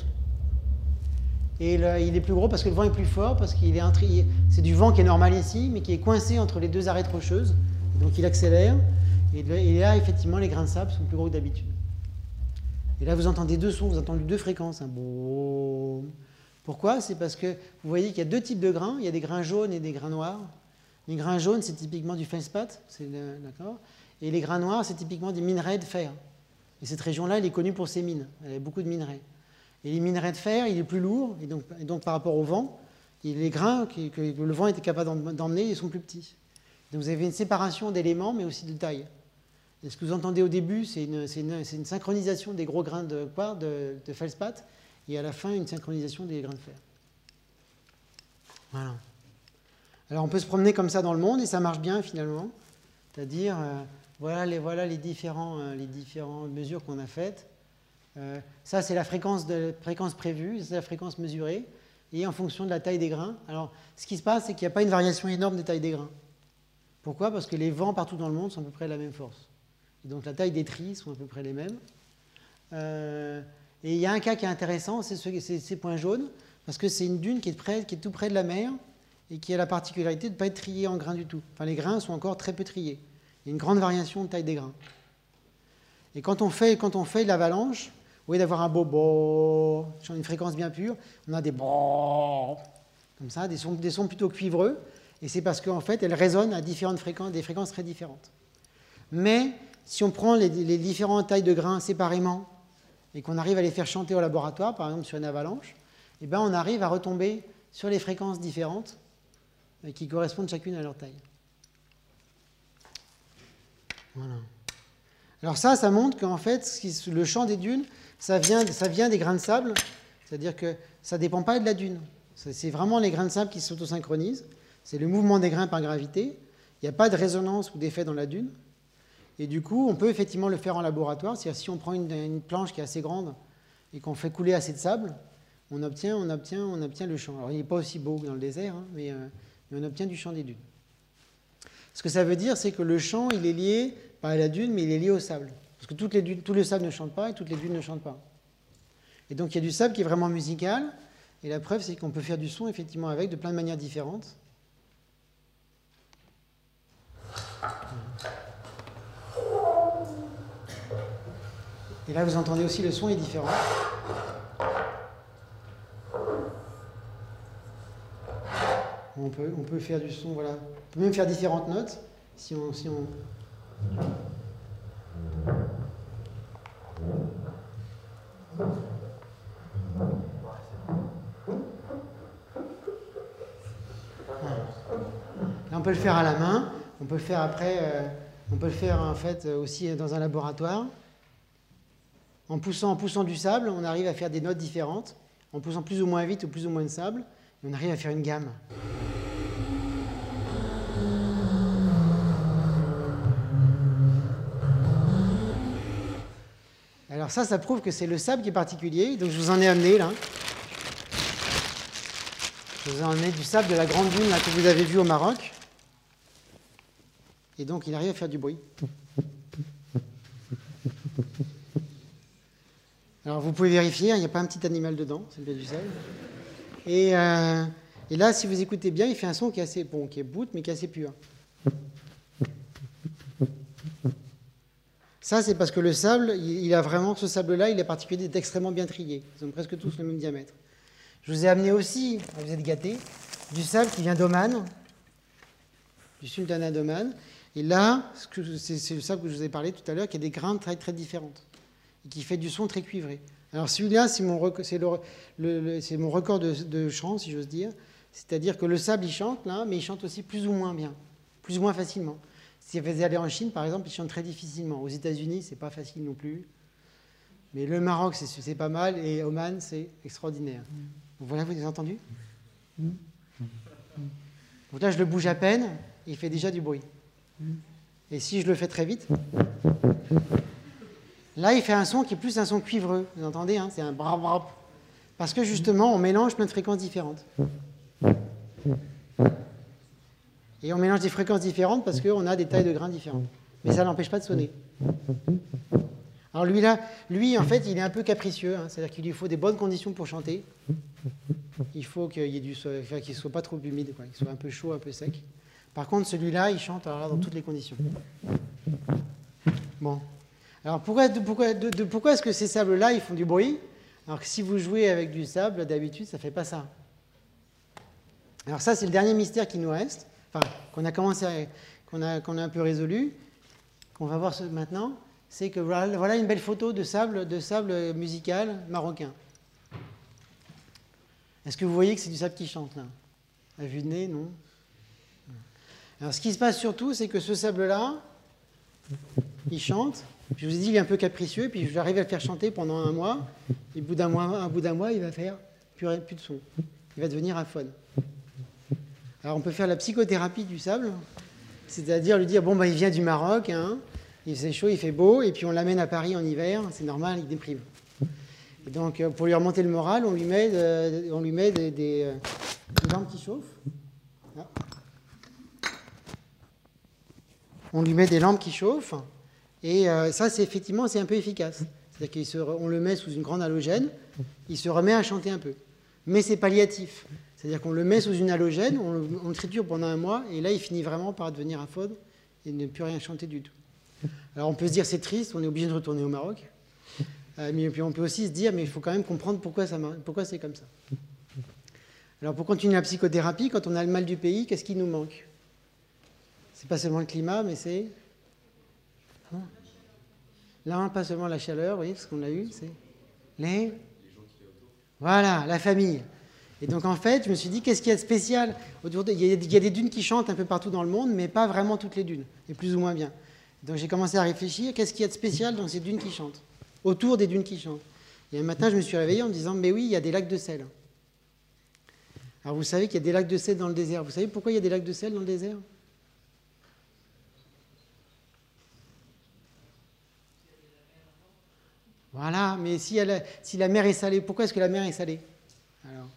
Speaker 2: Et le, il est plus gros parce que le vent est plus fort, parce qu'il est intrigué. C'est du vent qui est normal ici, mais qui est coincé entre les deux arêtes rocheuses. Donc il accélère. Et, le, et là, effectivement, les grains de sable sont plus gros que d'habitude. Et là, vous entendez deux sons, vous entendez deux fréquences. Un boum. Pourquoi? C'est parce que vous voyez qu'il y a deux types de grains. Il y a des grains jaunes et des grains noirs. Les grains jaunes, c'est typiquement du feldspath, d'accord. Et les grains noirs, c'est typiquement des minerais de fer. Et cette région-là, elle est connue pour ses mines. Elle a beaucoup de minerais. Et les minerais de fer, il est plus lourd, et donc, et donc par rapport au vent, et les grains que, que le vent était capable d'emmener, ils sont plus petits. Donc vous avez une séparation d'éléments, mais aussi de taille. Et ce que vous entendez au début, c'est une, une, une synchronisation des gros grains de, de, de feldspath, et à la fin, une synchronisation des grains de fer. Voilà. Alors on peut se promener comme ça dans le monde, et ça marche bien finalement. C'est-à-dire, euh, voilà, les, voilà les, différents, euh, les différentes mesures qu'on a faites. Euh, ça, c'est la fréquence, de, fréquence prévue, c'est la fréquence mesurée, et en fonction de la taille des grains. Alors, ce qui se passe, c'est qu'il n'y a pas une variation énorme des tailles des grains. Pourquoi? Parce que les vents partout dans le monde sont à peu près de la même force. Et donc, la taille des tris sont à peu près les mêmes. Euh, et il y a un cas qui est intéressant, c'est ce, ces points jaunes, parce que c'est une dune qui est, près, qui est tout près de la mer, et qui a la particularité de ne pas être triée en grains du tout. Enfin, les grains sont encore très peu triés. Il y a une grande variation de taille des grains. Et quand on fait, quand on fait l'avalanche, au lieu d'avoir un bobo, sur une fréquence bien pure, on a des bo, comme ça, des sons, des sons plutôt cuivreux, et c'est parce qu'en fait, elles résonnent à différentes fréquences, des fréquences très différentes. Mais si on prend les, les différentes tailles de grains séparément, et qu'on arrive à les faire chanter au laboratoire, par exemple sur une avalanche, eh ben on arrive à retomber sur les fréquences différentes, qui correspondent chacune à leur taille. Voilà. Alors ça, ça montre qu'en fait, le chant des dunes, ça vient, ça vient des grains de sable, c'est-à-dire que ça ne dépend pas de la dune. C'est vraiment les grains de sable qui s'autosynchronisent, c'est le mouvement des grains par gravité, il n'y a pas de résonance ou d'effet dans la dune, et du coup, on peut effectivement le faire en laboratoire, c'est-à-dire si on prend une, une planche qui est assez grande et qu'on fait couler assez de sable, on obtient, on obtient, on obtient le chant. Alors il n'est pas aussi beau que dans le désert, hein, mais... Euh, mais on obtient du chant des dunes. Ce que ça veut dire, c'est que le chant, il est lié, pas à la dune, mais il est lié au sable. Parce que toutes les dunes, tout le sable ne chante pas et toutes les dunes ne chantent pas. Et donc il y a du sable qui est vraiment musical, et la preuve, c'est qu'on peut faire du son, effectivement, avec, de plein de manières différentes. Et là, vous entendez aussi, le son est différent. On peut, on peut faire du son, voilà. On peut même faire différentes notes, si on... Si on... Là, on peut le faire à la main, on peut le faire après, euh, on peut le faire en fait aussi dans un laboratoire. En poussant, en poussant du sable, on arrive à faire des notes différentes. En poussant plus ou moins vite ou plus ou moins de sable, on arrive à faire une gamme. Alors ça, ça prouve que c'est le sable qui est particulier. Donc je vous en ai amené là. Je vous ai amené du sable de la grande dune là, que vous avez vu au Maroc. Et donc il arrive à faire du bruit. Alors vous pouvez vérifier, il n'y a pas un petit animal dedans, c'est bien du sable. Et, euh, et là, si vous écoutez bien, il fait un son qui est assez bon, qui est brut, mais qui est assez pur. Ça, c'est parce que le sable, il a vraiment, ce sable-là, il est particulier, il est extrêmement bien trié. Ils ont presque tous le même diamètre. Je vous ai amené aussi, vous êtes gâtés, du sable qui vient d'Oman, du sultanat d'Oman. Et là, c'est le sable que je vous ai parlé tout à l'heure, qui a des grains très, très différentes, et qui fait du son très cuivré. Alors celui-là, c'est mon, le, le, mon record de, de chant, si j'ose dire. C'est-à-dire que le sable, il chante, là, mais il chante aussi plus ou moins bien, plus ou moins facilement. Si vous allez en Chine, par exemple, il chante très difficilement. Aux États-Unis, c'est pas facile non plus. Mais le Maroc, c'est pas mal, et Oman, c'est extraordinaire. Donc voilà, vous avez entendu? Donc là, je le bouge à peine, et il fait déjà du bruit. Et si je le fais très vite, là, il fait un son qui est plus un son cuivreux. Vous entendez, hein? C'est un brap brap. Parce que justement, on mélange plein de fréquences différentes. Et on mélange des fréquences différentes parce qu'on a des tailles de grains différentes. Mais ça n'empêche pas de sonner. Alors lui, là, lui, en fait, il est un peu capricieux. Hein, c'est-à-dire qu'il lui faut des bonnes conditions pour chanter. Il faut qu'il y ait du, enfin, qu'il ne soit pas trop humide, quoi, qu'il soit un peu chaud, un peu sec. Par contre, celui-là, il chante alors là, dans toutes les conditions. Bon. Alors pourquoi, de, pourquoi, de, de, pourquoi est-ce que ces sables-là, ils font du bruit? Alors que si vous jouez avec du sable, d'habitude, ça ne fait pas ça. Alors ça, c'est le dernier mystère qui nous reste, enfin, qu'on a commencé à, qu'on a, qu'on a un peu résolu, qu'on va voir ce, maintenant, c'est que voilà, voilà une belle photo de sable, de sable musical marocain. Est-ce que vous voyez que c'est du sable qui chante, là? À vue de nez, non? Alors ce qui se passe surtout, c'est que ce sable-là, il chante. Je vous ai dit, il est un peu capricieux, puis j'arrive à le faire chanter pendant un mois. Et au bout d'un mois, un bout d'un mois, il va faire plus, plus de son. Il va devenir aphone. Alors on peut faire la psychothérapie du sable, c'est-à-dire lui dire, bon, bah, il vient du Maroc, hein, il fait chaud, il fait beau, et puis on l'amène à Paris en hiver, c'est normal, il déprime. Et donc pour lui remonter le moral, on lui met, de, on lui met des, des, des lampes qui chauffent. Là. On lui met des lampes qui chauffent. Et euh, ça, c'est effectivement, c'est un peu efficace. C'est-à-dire qu'on le met sous une grande halogène, il se remet à chanter un peu. Mais c'est palliatif. C'est-à-dire qu'on le met sous une halogène, on, on le triture pendant un mois, et là, il finit vraiment par devenir aphone et ne plus rien chanter du tout. Alors, on peut se dire, c'est triste, on est obligé de retourner au Maroc. Euh, mais puis, on peut aussi se dire, mais il faut quand même comprendre pourquoi, ça, pourquoi c'est comme ça. Alors, pour continuer la psychothérapie, quand on a le mal du pays, qu'est-ce qui nous manque? C'est pas seulement le climat, mais c'est... Là, pas seulement la chaleur, oui, ce qu'on a eu, c'est les... Voilà, la famille. Et donc, en fait, je me suis dit, qu'est-ce qu'il y a de spécial autour de... il, y a, il y a des dunes qui chantent un peu partout dans le monde, mais pas vraiment toutes les dunes, et plus ou moins bien. Donc, j'ai commencé à réfléchir, qu'est-ce qu'il y a de spécial dans ces dunes qui chantent, autour des dunes qui chantent. Et un matin, je me suis réveillé en me disant, mais oui, il y a des lacs de sel. Alors, vous savez qu'il y a des lacs de sel dans le désert. Vous savez pourquoi il y a des lacs de sel dans le désert? Voilà, mais si, elle, si la mer est salée, pourquoi est-ce que la mer est salée? Alors,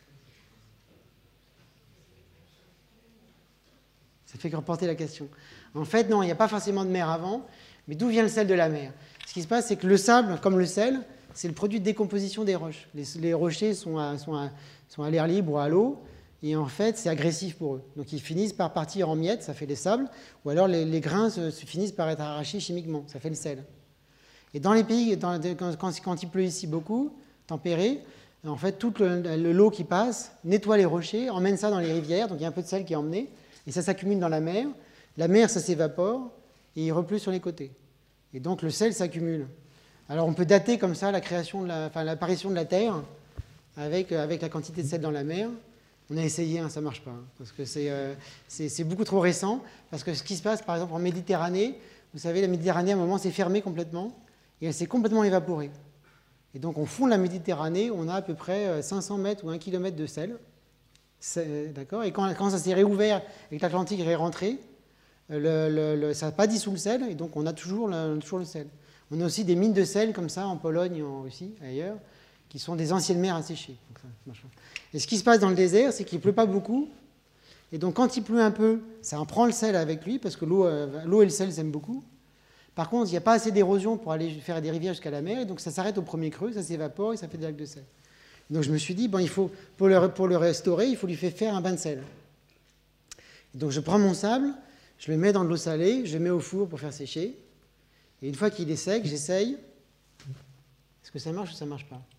Speaker 2: ça fait que reporter la question. En fait, non, il n'y a pas forcément de mer avant, mais d'où vient le sel de la mer? Ce qui se passe, c'est que le sable, comme le sel, c'est le produit de décomposition des roches. Les, les rochers sont à, sont à, sont à l'air libre ou à l'eau, et en fait, c'est agressif pour eux. Donc, ils finissent par partir en miettes, ça fait des sables, ou alors les, les grains se, se finissent par être arrachés chimiquement, ça fait le sel. Et dans les pays, dans, quand, quand il pleut ici beaucoup, tempéré, en fait, toute le, le, l'eau qui passe nettoie les rochers, emmène ça dans les rivières, donc il y a un peu de sel qui est emmené, et ça s'accumule dans la mer. La mer, ça s'évapore, et il repleut sur les côtés. Et donc le sel s'accumule. Alors on peut dater comme ça la création de la, enfin, l'apparition de la Terre avec, avec la quantité de sel dans la mer. On a essayé, hein, ça ne marche pas, hein, parce que c'est, euh, c'est, c'est beaucoup trop récent, parce que ce qui se passe, par exemple, en Méditerranée, vous savez, la Méditerranée, à un moment, s'est fermée complètement, et elle s'est complètement évaporée. Et donc, au fond de la Méditerranée, on a à peu près cinq cents mètres ou un kilomètre de sel. D'accord. Et quand, quand ça s'est réouvert et que l'Atlantique est rentré, le, le, le, ça n'a pas dissous le sel, et donc on a toujours le, toujours le sel. On a aussi des mines de sel comme ça en Pologne, en Russie, ailleurs, qui sont des anciennes mers asséchées. Donc, ça, et ce qui se passe dans le désert, c'est qu'il ne pleut pas beaucoup. Et donc, quand il pleut un peu, ça en prend le sel avec lui, parce que l'eau, euh, l'eau et le sel s'aiment beaucoup. Par contre, il n'y a pas assez d'érosion pour aller faire des rivières jusqu'à la mer, et donc ça s'arrête au premier creux, ça s'évapore et ça fait des lacs de sel. Donc je me suis dit, bon, il faut, pour, le, pour le restaurer, il faut lui faire faire un bain de sel. Et donc je prends mon sable, je le mets dans de l'eau salée, je le mets au four pour faire sécher, et une fois qu'il est sec, j'essaye. Est-ce que ça marche ou ça ne marche pas?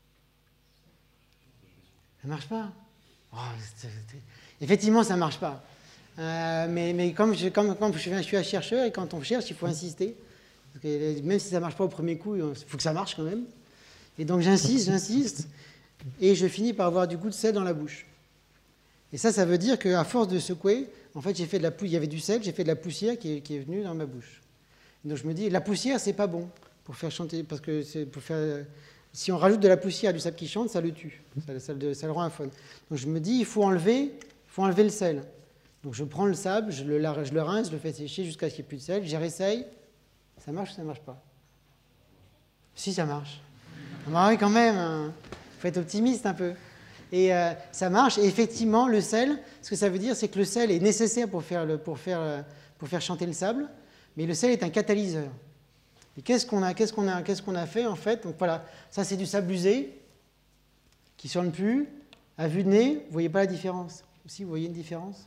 Speaker 2: Ça ne marche pas? Oh, c'est, c'est... Effectivement, ça ne marche pas. Euh, mais, mais comme, je, comme, comme je, je suis un chercheur, et quand on cherche, il faut insister. Parce que même si ça ne marche pas au premier coup, il faut que ça marche quand même. Et donc j'insiste, j'insiste, et je finis par avoir du goût de sel dans la bouche. Et ça, ça veut dire qu'à force de secouer, en fait, j'ai fait de la pou- il y avait du sel, j'ai fait de la poussière qui est, qui est venue dans ma bouche. Et donc je me dis, la poussière, c'est pas bon pour faire chanter, parce que c'est pour faire... Si on rajoute de la poussière à du sable qui chante, ça le tue, ça, ça, ça, ça le rend aphone. Donc je me dis, il faut enlever, il faut enlever le sel. Donc je prends le sable, je le, je le rince, je le fais sécher jusqu'à ce qu'il n'y ait plus de sel, j'y réessaye. Ça marche ou ça ne marche pas? Si, ça marche. Ah bah oui, quand même, il hein. faut être optimiste un peu. Et euh, ça marche, et effectivement, le sel, ce que ça veut dire, c'est que le sel est nécessaire pour faire, le, pour faire, pour faire chanter le sable, mais le sel est un catalyseur. Et qu'est-ce qu'on a, qu'est-ce qu'on a, qu'est-ce qu'on a fait, en fait? Donc voilà, ça c'est du sable usé, qui ne sonne plus. À vue de nez, vous ne voyez pas la différence? Si, vous voyez une différence?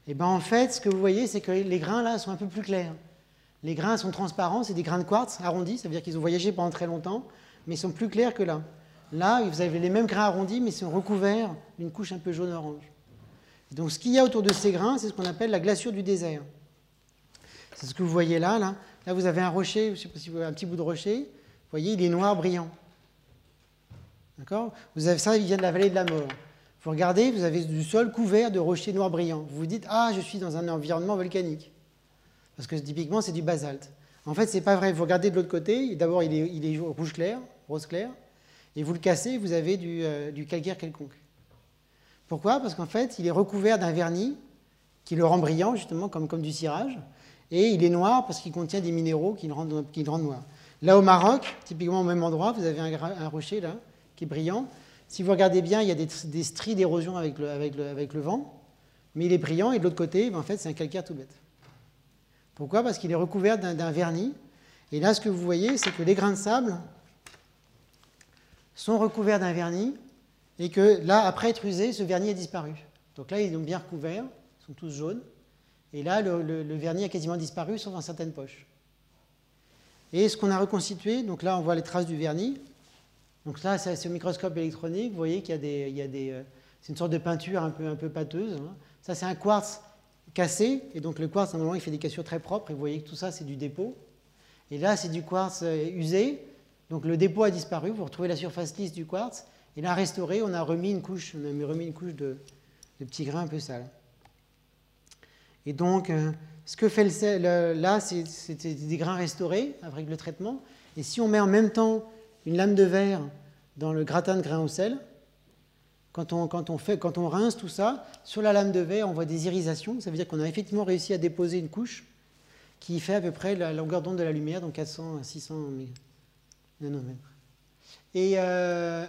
Speaker 2: Et ben en fait, ce que vous voyez, c'est que les grains là sont un peu plus clairs. Les grains sont transparents, c'est des grains de quartz arrondis, ça veut dire qu'ils ont voyagé pendant très longtemps, mais ils sont plus clairs que là. Là, vous avez les mêmes grains arrondis, mais ils sont recouverts d'une couche un peu jaune-orange. Donc ce qu'il y a autour de ces grains, c'est ce qu'on appelle la glaçure du désert. C'est ce que vous voyez là, là. Là, vous avez un rocher, je ne sais pas si vous voyez un petit bout de rocher. Vous voyez, il est noir, brillant. D'accord ? Vous avez ça, il vient de la vallée de la mort. Vous regardez, vous avez du sol couvert de rochers noirs brillants. Vous vous dites, ah, je suis dans un environnement volcanique. Parce que typiquement, c'est du basalte. En fait, ce n'est pas vrai. Vous regardez de l'autre côté, d'abord, il est, il est rouge clair, rose clair, et vous le cassez, vous avez du, euh, du calcaire quelconque. Pourquoi ? Parce qu'en fait, il est recouvert d'un vernis qui le rend brillant, justement, comme, comme du cirage, et il est noir parce qu'il contient des minéraux qui le rendent, qui le rendent noir. Là, au Maroc, typiquement au même endroit, vous avez un, un rocher là, qui est brillant. Si vous regardez bien, il y a des, des stries d'érosion avec le, avec, le, avec le vent, mais il est brillant, et de l'autre côté, ben, en fait, c'est un calcaire tout bête. Pourquoi ? Parce qu'il est recouvert d'un, d'un vernis. Et là, ce que vous voyez, c'est que les grains de sable sont recouverts d'un vernis, et que là, après être usé, ce vernis a disparu. Donc là, ils sont bien recouverts, ils sont tous jaunes, et là, le, le, le vernis a quasiment disparu, sauf dans certaines poches. Et ce qu'on a reconstitué, donc là, on voit les traces du vernis. Donc là, c'est au microscope électronique, vous voyez qu'il y a des... Il y a des euh, c'est une sorte de peinture un peu, un peu pâteuse. Hein. Ça, c'est un quartz cassé, et donc le quartz, normalement, il fait des cassures très propres, et vous voyez que tout ça, c'est du dépôt. Et là, c'est du quartz usé, donc le dépôt a disparu, vous retrouvez la surface lisse du quartz, et là, restauré, on a remis une couche, on a remis une couche de, de petits grains un peu sales. Et donc, euh, ce que fait le sel, le, là, c'est, c'est des grains restaurés avec le traitement, et si on met en même temps une lame de verre dans le gratin de grains au sel, Quand on, quand, on fait, quand on rince tout ça, sur la lame de verre, on voit des irisations. Ça veut dire qu'on a effectivement réussi à déposer une couche qui fait à peu près la longueur d'onde de la lumière, donc quatre cents à six cents nanomètres. Et, euh,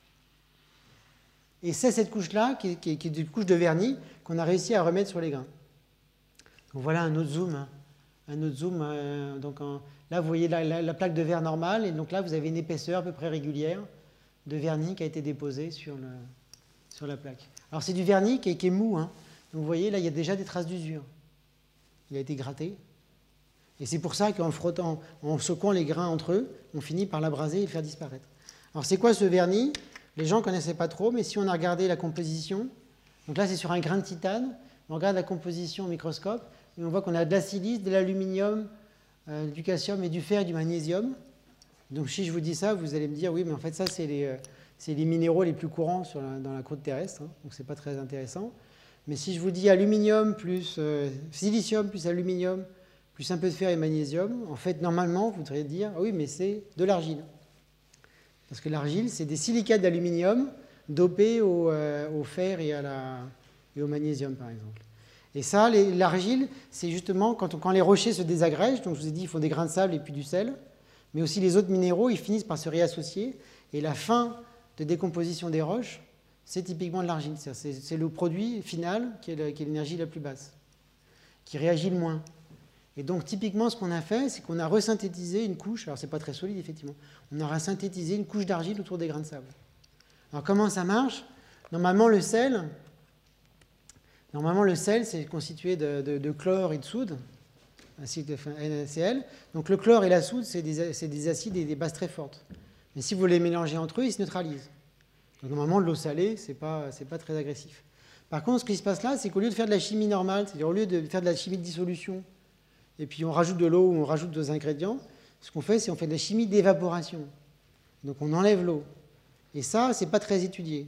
Speaker 2: et c'est cette couche-là, qui, qui, qui est une couche de vernis, qu'on a réussi à remettre sur les grains. Donc voilà un autre zoom. Hein. Un autre zoom. Euh, donc en, là, vous voyez la, la, la plaque de verre normale, et donc là, vous avez une épaisseur à peu près régulière de vernis qui a été déposée sur le... sur la plaque. Alors c'est du vernis qui est, qui est mou. Hein. Donc vous voyez, là, il y a déjà des traces d'usure. Il a été gratté. Et c'est pour ça qu'en frottant, en secouant les grains entre eux, on finit par l'abraser et le faire disparaître. Alors c'est quoi ce vernis ? Les gens ne connaissaient pas trop, mais si on a regardé la composition, donc là c'est sur un grain de titane, on regarde la composition au microscope, et on voit qu'on a de la silice, de l'aluminium, euh, du calcium et du fer et du magnésium. Donc si je vous dis ça, vous allez me dire, oui, mais en fait ça c'est les... Euh, C'est les minéraux les plus courants sur la, dans la croûte terrestre, hein, donc ce n'est pas très intéressant. Mais si je vous dis aluminium plus euh, silicium plus aluminium plus un peu de fer et magnésium, en fait, normalement, vous devriez dire, ah oui, mais c'est de l'argile. Parce que l'argile, c'est des silicates d'aluminium dopés au, euh, au fer et, à la, et au magnésium, par exemple. Et ça, l'argile, c'est justement quand, on, quand les rochers se désagrègent, donc je vous ai dit, ils font des grains de sable et puis du sel, mais aussi les autres minéraux, ils finissent par se réassocier, et la fin de décomposition des roches, c'est typiquement de l'argile. C'est le produit final qui est l'énergie la plus basse, qui réagit le moins. Et donc, typiquement, ce qu'on a fait, c'est qu'on a resynthétisé une couche, alors c'est pas très solide, effectivement, on a resynthétisé une couche d'argile autour des grains de sable. Alors, comment ça marche ? Normalement, le sel, normalement, le sel, c'est constitué de, de, de chlore et de soude, ainsi que de N A C L. Donc, le chlore et la soude, c'est des, des acides et des bases très fortes. Mais si vous les mélangez entre eux, ils se neutralisent. Donc normalement, de l'eau salée, ce n'est pas, c'est pas très agressif. Par contre, ce qui se passe là, c'est qu'au lieu de faire de la chimie normale, c'est-à-dire au lieu de faire de la chimie de dissolution, et puis on rajoute de l'eau ou on rajoute des ingrédients, ce qu'on fait, c'est qu'on fait de la chimie d'évaporation. Donc on enlève l'eau. Et ça, ce n'est pas très étudié.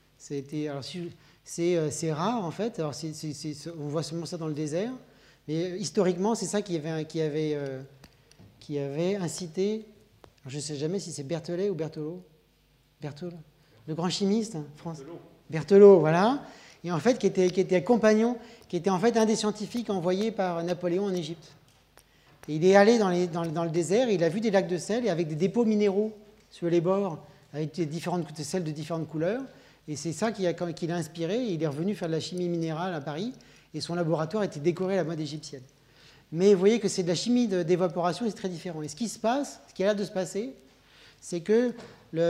Speaker 2: C'est rare, en fait. Alors, c'est, c'est, c'est, on voit seulement ça dans le désert. Mais historiquement, c'est ça qui avait, qui avait, euh, qui avait incité... Je ne sais jamais si c'est Berthollet ou Berthelot. Berthelot, le grand chimiste français. Berthelot, voilà. Et en fait, qui était, qui était compagnon, qui était en fait un des scientifiques envoyés par Napoléon en Égypte. Et il est allé dans, les, dans, dans le désert, et il a vu des lacs de sel et avec des dépôts minéraux sur les bords, avec des différentes sels de différentes couleurs. Et c'est ça qui l'a qui l'a inspiré. Et il est revenu faire de la chimie minérale à Paris, et son laboratoire était décoré à la mode égyptienne. Mais vous voyez que c'est de la chimie d'évaporation et c'est très différent. Et ce qui se passe, ce qui a l'air de se passer, c'est que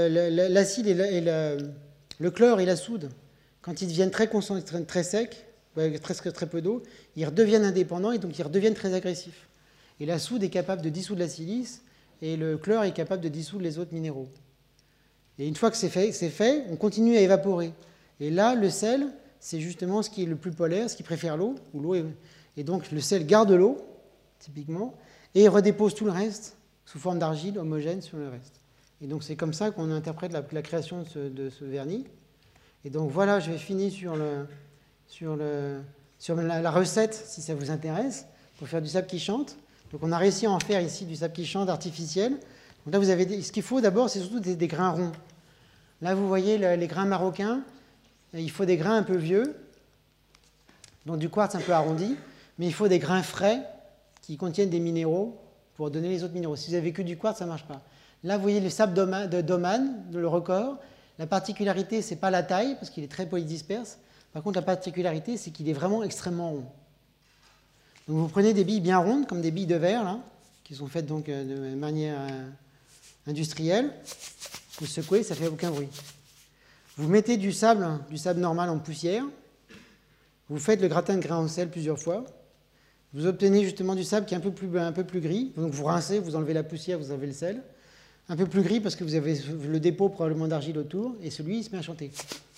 Speaker 2: l'acide et, le, et le, le chlore et la soude, quand ils deviennent très concentrés, très secs, avec presque très peu d'eau, ils redeviennent indépendants et donc ils redeviennent très agressifs. Et la soude est capable de dissoudre la silice et le chlore est capable de dissoudre les autres minéraux. Et une fois que c'est fait, c'est fait, on continue à évaporer. Et là, le sel, c'est justement ce qui est le plus polaire, ce qui préfère l'eau. Où l'eau est... Et donc le sel garde l'eau, typiquement, et redépose tout le reste sous forme d'argile homogène sur le reste. Et donc c'est comme ça qu'on interprète la, la création de ce, de ce vernis. Et donc voilà, je vais finir sur, le, sur, le, sur la, la recette, si ça vous intéresse, pour faire du sable qui chante. Donc on a réussi à en faire ici du sable qui chante artificiel. Donc là, vous avez des, ce qu'il faut d'abord, c'est surtout des, des grains ronds. Là, vous voyez le, les grains marocains. Il faut des grains un peu vieux, donc du quartz un peu arrondi, mais il faut des grains frais qui contiennent des minéraux pour donner les autres minéraux. Si vous avez que du quartz, ça ne marche pas. Là, vous voyez le sable de Doman, le record. La particularité, ce n'est pas la taille, parce qu'il est très polydisperse. Par contre, la particularité, c'est qu'il est vraiment extrêmement rond. Donc, vous prenez des billes bien rondes, comme des billes de verre, là, qui sont faites donc de manière industrielle. Vous secouez, ça ne fait aucun bruit. Vous mettez du sable, du sable normal en poussière. Vous faites le gratin de grains au sel plusieurs fois. Vous obtenez justement du sable qui est un peu plus, un peu plus gris. Donc, vous rincez, vous enlevez la poussière, vous enlevez le sel. Un peu plus gris parce que vous avez le dépôt probablement d'argile autour, et celui, il se met à chanter.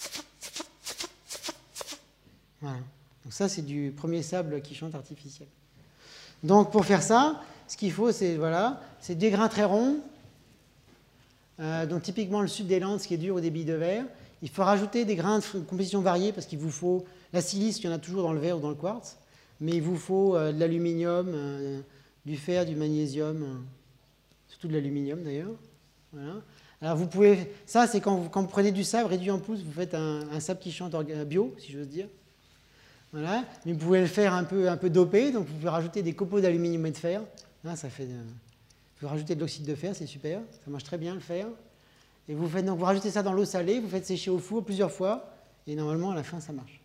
Speaker 2: Voilà. Donc ça, c'est du premier sable qui chante artificiel. Donc pour faire ça, ce qu'il faut, c'est voilà, c'est des grains très ronds, euh, donc typiquement le sud des Landes, ce qui est dur, ou des billes de verre. Il faut rajouter des grains de composition variée parce qu'il vous faut la silice, il y en a toujours dans le verre ou dans le quartz, mais il vous faut euh, de l'aluminium, euh, du fer, du magnésium, euh, surtout de l'aluminium d'ailleurs. Voilà. Alors vous pouvez, ça c'est quand vous, quand vous prenez du sable réduit en poudre, vous faites un, un sable qui chante bio, si j'ose dire. Voilà. Mais vous pouvez le faire un peu, un peu dopé, donc vous pouvez rajouter des copeaux d'aluminium et de fer. Là, ça fait, euh, vous pouvez rajouter de l'oxyde de fer, c'est super, ça marche très bien le fer. Et vous faites donc vous rajoutez ça dans l'eau salée, vous faites sécher au four plusieurs fois, et normalement à la fin ça marche.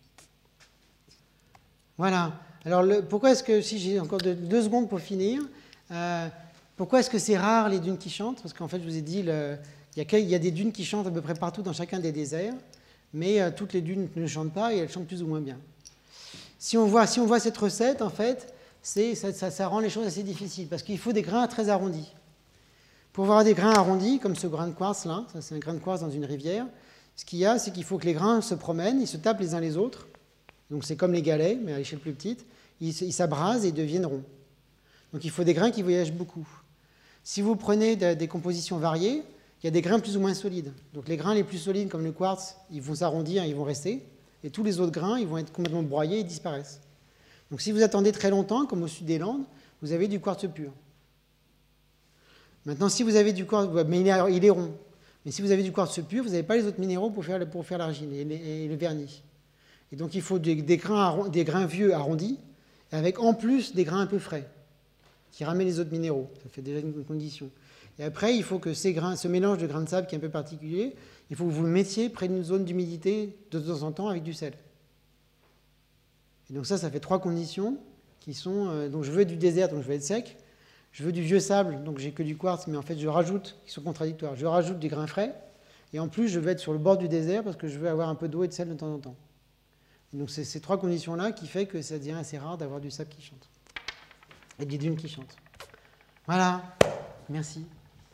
Speaker 2: Voilà. Alors le, pourquoi est-ce que, si j'ai encore deux, deux secondes pour finir, euh, pourquoi est-ce que c'est rare les dunes qui chantent? Parce qu'en fait je vous ai dit, le, il, y a, il y a des dunes qui chantent à peu près partout dans chacun des déserts, mais euh, toutes les dunes ne chantent pas et elles chantent plus ou moins bien. Si on voit, si on voit cette recette, en fait, c'est, ça, ça, ça rend les choses assez difficiles, parce qu'il faut des grains très arrondis. Pour avoir des grains arrondis, comme ce grain de quartz là, ça c'est un grain de quartz dans une rivière, ce qu'il y a, c'est qu'il faut que les grains se promènent, ils se tapent les uns les autres, donc c'est comme les galets, mais à l'échelle plus petite, ils, ils s'abrasent et deviennent ronds. Donc il faut des grains qui voyagent beaucoup. Si vous prenez de, des compositions variées, il y a des grains plus ou moins solides. Donc les grains les plus solides, comme le quartz, ils vont s'arrondir, ils vont rester, et tous les autres grains, ils vont être complètement broyés et disparaissent. Donc si vous attendez très longtemps, comme au sud des Landes, vous avez du quartz pur. Maintenant, si vous avez du quartz, mais il est, il est rond, mais si vous avez du quartz pur, vous n'avez pas les autres minéraux pour faire, pour faire l'argile et, et le vernis. Et donc il faut des, des, grains, des grains vieux arrondis, avec en plus des grains un peu frais, qui ramènent les autres minéraux. Ça fait déjà une condition. Et après, il faut que ces grains, ce mélange de grains de sable qui est un peu particulier, il faut que vous le mettiez près d'une zone d'humidité de temps en temps avec du sel. Et donc ça, ça fait trois conditions qui sont... Euh, donc je veux du désert, donc je veux être sec. Je veux du vieux sable, donc j'ai que du quartz, mais en fait je rajoute, qui sont contradictoires, je rajoute des grains frais. Et en plus, je veux être sur le bord du désert parce que je veux avoir un peu d'eau et de sel de temps en temps. Et donc c'est ces trois conditions-là qui fait que ça devient assez rare d'avoir du sable qui chante. Et des dunes qui chantent. Voilà. Merci.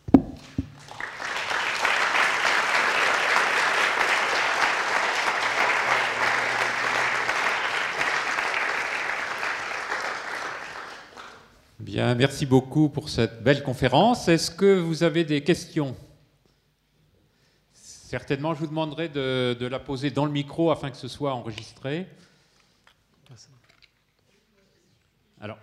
Speaker 1: Bien, merci beaucoup pour cette belle conférence. Est-ce que vous avez des questions? Certainement, je vous demanderai de, de la poser dans le micro afin que ce soit enregistré. Alors.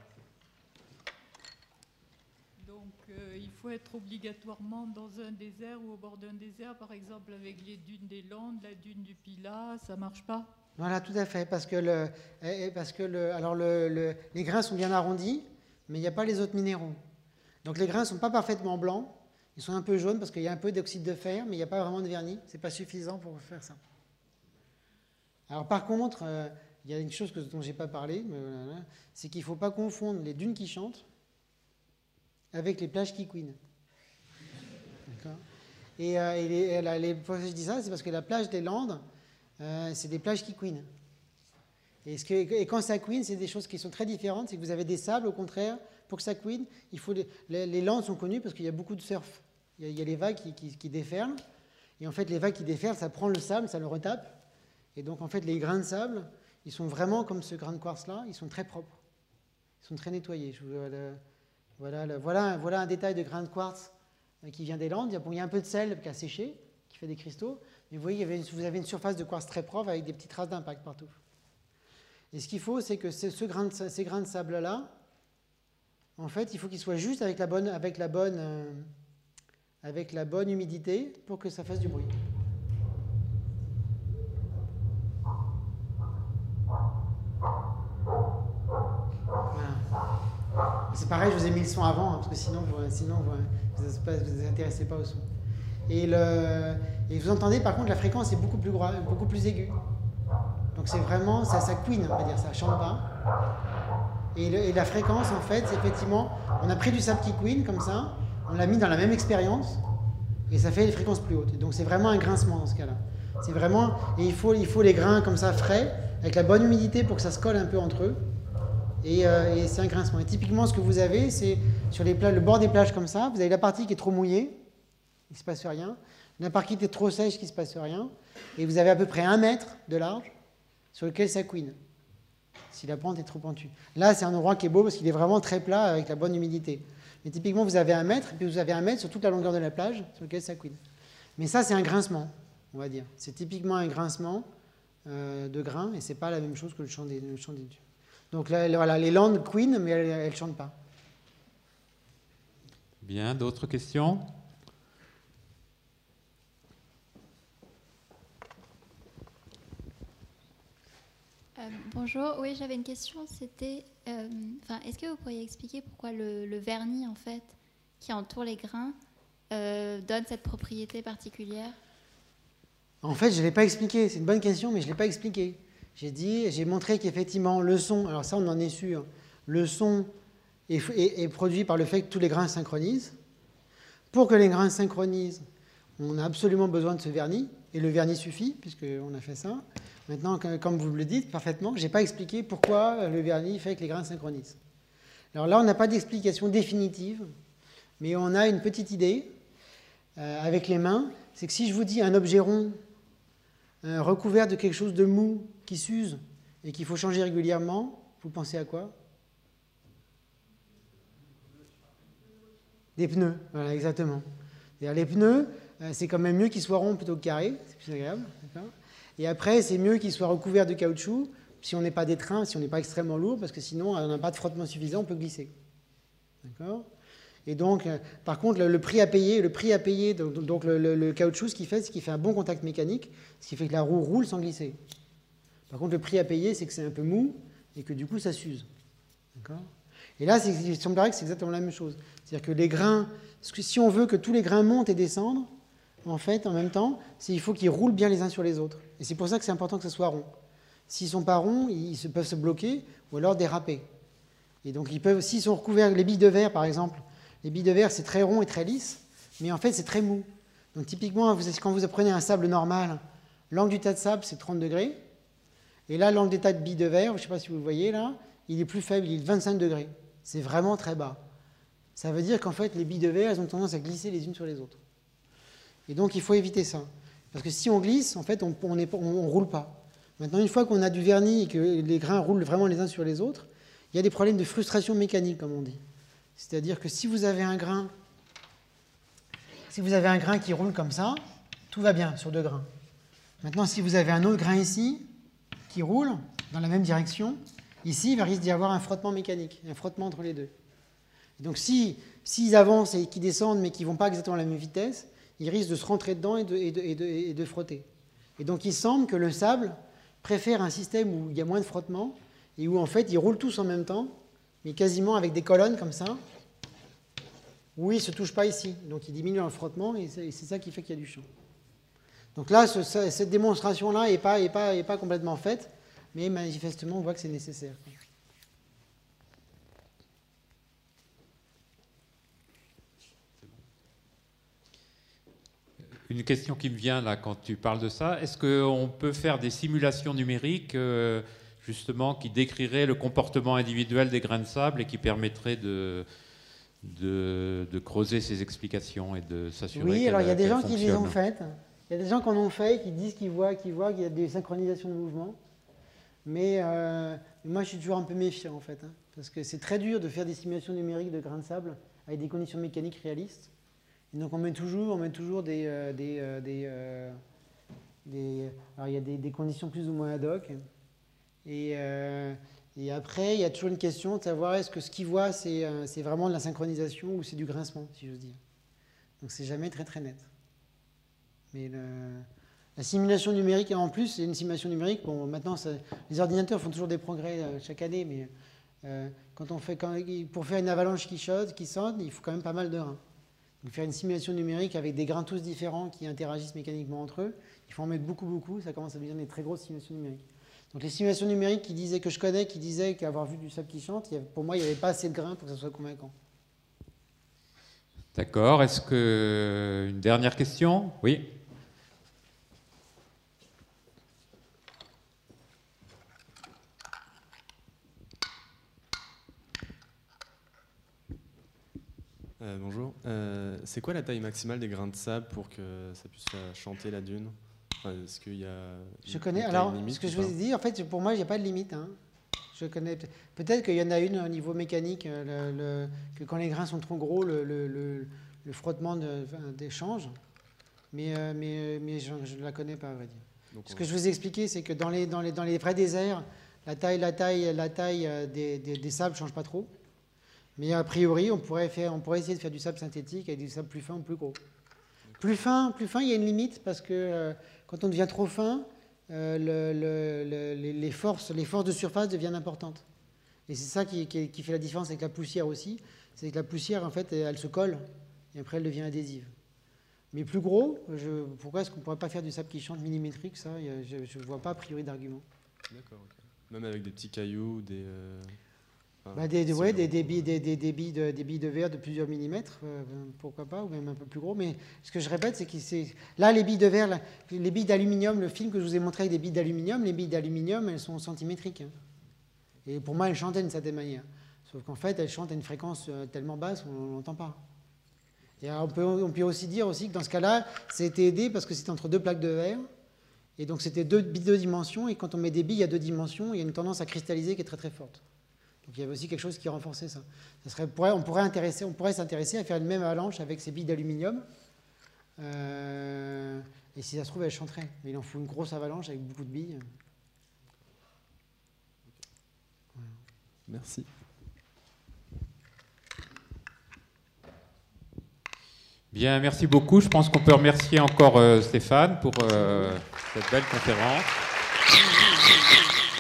Speaker 4: Donc, euh, il faut être obligatoirement dans un désert ou au bord d'un désert, par exemple avec les dunes des Landes, la dune du Pilat, ça ne marche pas?
Speaker 2: Voilà, tout à fait, parce que, le, parce que le, alors le, le, les grains sont bien arrondis, mais il n'y a pas les autres minéraux. Donc les grains ne sont pas parfaitement blancs, ils sont un peu jaunes parce qu'il y a un peu d'oxyde de fer, mais il n'y a pas vraiment de vernis, ce n'est pas suffisant pour faire ça. Alors par contre, euh, il y a une chose que, dont je n'ai pas parlé, voilà, c'est qu'il ne faut pas confondre les dunes qui chantent avec les plages qui couinent. D'accord. Et, euh, et, les, et la, les, pourquoi je dis ça, c'est parce que la plage des Landes, euh, c'est des plages qui couinent. Et, ce que, et quand ça couine, c'est des choses qui sont très différentes. C'est que vous avez des sables, au contraire, pour que ça couine, il faut les, les, les landes sont connues parce qu'il y a beaucoup de surf. Il y a, il y a les vagues qui, qui, qui déferlent. Et en fait, les vagues qui déferlent, ça prend le sable, ça le retape. Et donc, en fait, les grains de sable, ils sont vraiment comme ce grain de quartz-là, ils sont très propres. Ils sont très nettoyés. Je vous, euh, voilà, le, voilà, voilà un détail de grain de quartz euh, qui vient des Landes. Il y, a, bon, il y a un peu de sel qui a séché, qui fait des cristaux. Mais vous voyez, il y avait une, vous avez une surface de quartz très propre avec des petites traces d'impact partout. Et ce qu'il faut, c'est que ce, ce grain de, ces grains de sable-là, en fait, il faut qu'ils soient juste avec la bonne, avec la bonne, euh, avec la bonne humidité pour que ça fasse du bruit. Voilà. C'est pareil, je vous ai mis le son avant, hein, parce que sinon, vous, sinon vous ne vous, vous intéressez pas au son. Et, le, et vous entendez, par contre, la fréquence est beaucoup plus, gros, beaucoup plus aiguë. Donc c'est vraiment, ça, ça couine, on va dire, ça chante pas. Et, le, et la fréquence, en fait, c'est effectivement, on a pris du sable qui couine, comme ça, on l'a mis dans la même expérience, et ça fait les fréquences plus hautes. Et donc c'est vraiment un grincement dans ce cas-là. C'est vraiment, et il faut, il faut les grains comme ça, frais, avec la bonne humidité pour que ça se colle un peu entre eux. Et, euh, et c'est un grincement. Et typiquement, ce que vous avez, c'est sur les plages, le bord des plages comme ça, vous avez la partie qui est trop mouillée, il ne se passe rien, la partie qui est trop sèche, qui ne se passe rien, et vous avez à peu près un mètre de large sur lequel ça couine, si la pente est trop pentue. Là, c'est un endroit qui est beau parce qu'il est vraiment très plat avec la bonne humidité. Mais typiquement, vous avez un mètre, et puis vous avez un mètre sur toute la longueur de la plage sur lequel ça couine. Mais ça, c'est un grincement, on va dire. C'est typiquement un grincement euh, de grains, et ce n'est pas la même chose que le chant des, le chant des dieux. Donc là, voilà, les landes couinent, mais elles ne chantent pas.
Speaker 1: Bien, d'autres questions ?
Speaker 5: Euh, bonjour, oui, j'avais une question. C'était, euh, enfin, est-ce que vous pourriez expliquer pourquoi le, le vernis, en fait, qui entoure les grains, euh, donne cette propriété particulière ?
Speaker 2: En fait, je ne l'ai pas expliqué. C'est une bonne question, mais je ne l'ai pas expliqué. J'ai dit, j'ai montré qu'effectivement, le son, alors ça, on en est sûr, le son est, est, est produit par le fait que tous les grains synchronisent. Pour que les grains synchronisent, on a absolument besoin de ce vernis, et le vernis suffit, puisqu'on a fait ça. Maintenant, comme vous le dites parfaitement, je n'ai pas expliqué pourquoi le vernis fait que les grains synchronisent. Alors là, on n'a pas d'explication définitive, mais on a une petite idée euh, avec les mains. C'est que si je vous dis un objet rond euh, recouvert de quelque chose de mou qui s'use et qu'il faut changer régulièrement, vous pensez à quoi? Des pneus, voilà, exactement. Les pneus, euh, c'est quand même mieux qu'ils soient ronds plutôt que carrés, c'est plus agréable, d'accord ? Et après, c'est mieux qu'ils soient recouverts de caoutchouc si on n'est pas des trains, si on n'est pas extrêmement lourd, parce que sinon, on n'a pas de frottement suffisant, on peut glisser. D'accord ? Et donc, euh, par contre, le, le prix à payer, le prix à payer, donc, donc le, le, le caoutchouc, ce qu'il fait, c'est qu'il fait un bon contact mécanique, ce qui fait que la roue roule sans glisser. Par contre, le prix à payer, c'est que c'est un peu mou et que du coup, ça s'use. D'accord ? Et là, il semblerait que c'est exactement la même chose. C'est-à-dire que les grains, si on veut que tous les grains montent et descendent, en fait, en même temps, c'est, il faut qu'ils roulent bien les uns sur les autres. Et c'est pour ça que c'est important que ce soit rond. S'ils ne sont pas ronds, ils se, peuvent se bloquer ou alors déraper. Et donc, ils peuvent, s'ils sont recouverts, les billes de verre, par exemple, les billes de verre, c'est très rond et très lisse, mais en fait, c'est très mou. Donc, typiquement, vous, quand vous prenez un sable normal, l'angle du tas de sable, c'est trente degrés. Et là, l'angle des tas de billes de verre, je ne sais pas si vous le voyez là, il est plus faible, il est de vingt-cinq degrés. C'est vraiment très bas. Ça veut dire qu'en fait, les billes de verre, elles ont tendance à glisser les unes sur les autres. Et donc, il faut éviter ça. Parce que si on glisse, en fait, on ne roule pas. Maintenant, une fois qu'on a du vernis et que les grains roulent vraiment les uns sur les autres, il y a des problèmes de frustration mécanique, comme on dit. C'est-à-dire que si vous avez un grain, si vous avez un grain qui roule comme ça, tout va bien sur deux grains. Maintenant, si vous avez un autre grain ici, qui roule dans la même direction, ici, il va risque d'y avoir un frottement mécanique, un frottement entre les deux. Et donc, si, s'ils avancent et qu'ils descendent, mais qu'ils ne vont pas exactement à la même vitesse, ils risquent de se rentrer dedans et de, et, de, et, de, et de frotter. Et donc, il semble que le sable préfère un système où il y a moins de frottement et où, en fait, ils roulent tous en même temps, mais quasiment avec des colonnes comme ça, où ils ne se touchent pas ici. Donc, ils diminuent le frottement et c'est, et c'est ça qui fait qu'il y a du champ. Donc là, ce, cette démonstration-là n'est pas, est pas, est pas complètement faite, mais manifestement, on voit que c'est nécessaire.
Speaker 1: Une question qui me vient là quand tu parles de ça, est-ce qu'on peut faire des simulations numériques euh, justement, qui décrirait le comportement individuel des grains de sable et qui permettrait de, de, de creuser ces explications et de s'assurer
Speaker 2: Oui, alors il y a des
Speaker 1: qu'elles
Speaker 2: gens qui les ont
Speaker 1: fonctionnent.
Speaker 2: faites. Il y a des gens qui en ont fait, qui disent qu'ils voient, qu'ils voient qu'il y a des synchronisations de mouvements. Mais euh, moi, je suis toujours un peu méfiant, en fait. Hein, parce que c'est très dur de faire des simulations numériques de grains de sable avec des conditions mécaniques réalistes. Et donc, on met toujours, on met toujours des... Euh, des, euh, des, euh, des alors, il y a des, des conditions plus ou moins ad hoc. Et, euh, et après, il y a toujours une question de savoir est-ce que ce qu'ils voient, c'est euh, c'est vraiment de la synchronisation ou c'est du grincement, si j'ose dire. Donc, c'est jamais très, très net. Mais le, la simulation numérique, en plus, c'est une simulation numérique. Bon, maintenant, ça, les ordinateurs font toujours des progrès euh, chaque année, mais euh, quand on fait, quand, pour faire une avalanche qui chaude, qui sonne, il faut quand même pas mal de reins. Donc, faire une simulation numérique avec des grains tous différents qui interagissent mécaniquement entre eux, il faut en mettre beaucoup, beaucoup. Ça commence à devenir des très grosses simulations numériques. Donc, les simulations numériques qui disaient, que je connais, qui disaient qu'avoir vu du sable qui chante, il y avait, pour moi, il n'y avait pas assez de grains pour que ça soit convaincant.
Speaker 1: D'accord. Est-ce que une dernière question? Oui.
Speaker 6: Euh, bonjour. Euh, c'est quoi la taille maximale des grains de sable pour que ça puisse faire chanter la dune? Enfin, est-ce qu'il y a
Speaker 2: Je connais. Alors, ce que je vous ai dit, en fait, pour moi, il n'y a pas de limite. Hein. Je connais. Peut-être qu'il y en a une au niveau mécanique, le, le, que quand les grains sont trop gros, le, le, le, le frottement de, enfin, d'échange. Mais, euh, mais, mais je ne la connais pas, à vrai dire. Donc, ce que je vous ai expliqué, c'est que dans les, dans les, dans les vrais déserts, la taille, la taille, la taille des, des, des sables ne change pas trop. Mais a priori, on pourrait, faire, on pourrait essayer de faire du sable synthétique avec du sable plus fin ou plus gros. Plus fin, plus fin, il y a une limite parce que euh, quand on devient trop fin, euh, le, le, le, les, forces, les forces de surface deviennent importantes. Et c'est ça qui, qui, qui fait la différence avec la poussière aussi. C'est que la poussière, en fait, elle se colle et après elle devient adhésive. Mais plus gros, je, pourquoi est-ce qu'on ne pourrait pas faire du sable qui chante millimétrique? Ça, je ne vois pas a priori d'argument.
Speaker 6: D'accord. Okay. Même avec des petits cailloux, des... Euh...
Speaker 2: Bah des, des, ouais, des, des, billes, des, des, des, billes de, des billes de verre de plusieurs millimètres, euh, pourquoi pas, ou même un peu plus gros. Mais ce que je répète, c'est que c'est... là, les billes de verre, là, les billes d'aluminium, le film que je vous ai montré avec des billes d'aluminium, les billes d'aluminium, elles sont centimétriques. Hein. Et pour moi, elles chantaient d'une certaine manière. Sauf qu'en fait, elles chantent à une fréquence euh, tellement basse qu'on ne l'entend pas. Et alors, on, peut, on peut aussi dire aussi que dans ce cas-là, c'était aidé parce que c'était entre deux plaques de verre. Et donc, c'était deux, deux dimensions. Et quand on met des billes à deux dimensions, il y a une tendance à cristalliser qui est très très forte. Donc il y avait aussi quelque chose qui renforçait ça. ça serait, on pourrait intéresser, on pourrait s'intéresser à faire une même avalanche avec ces billes d'aluminium. Euh, et si ça se trouve, elle chanterait. Mais il en faut une grosse avalanche avec beaucoup de billes.
Speaker 6: Voilà. Merci.
Speaker 1: Bien, merci beaucoup. Je pense qu'on peut remercier encore euh, Stéphane pour euh, cette belle conférence.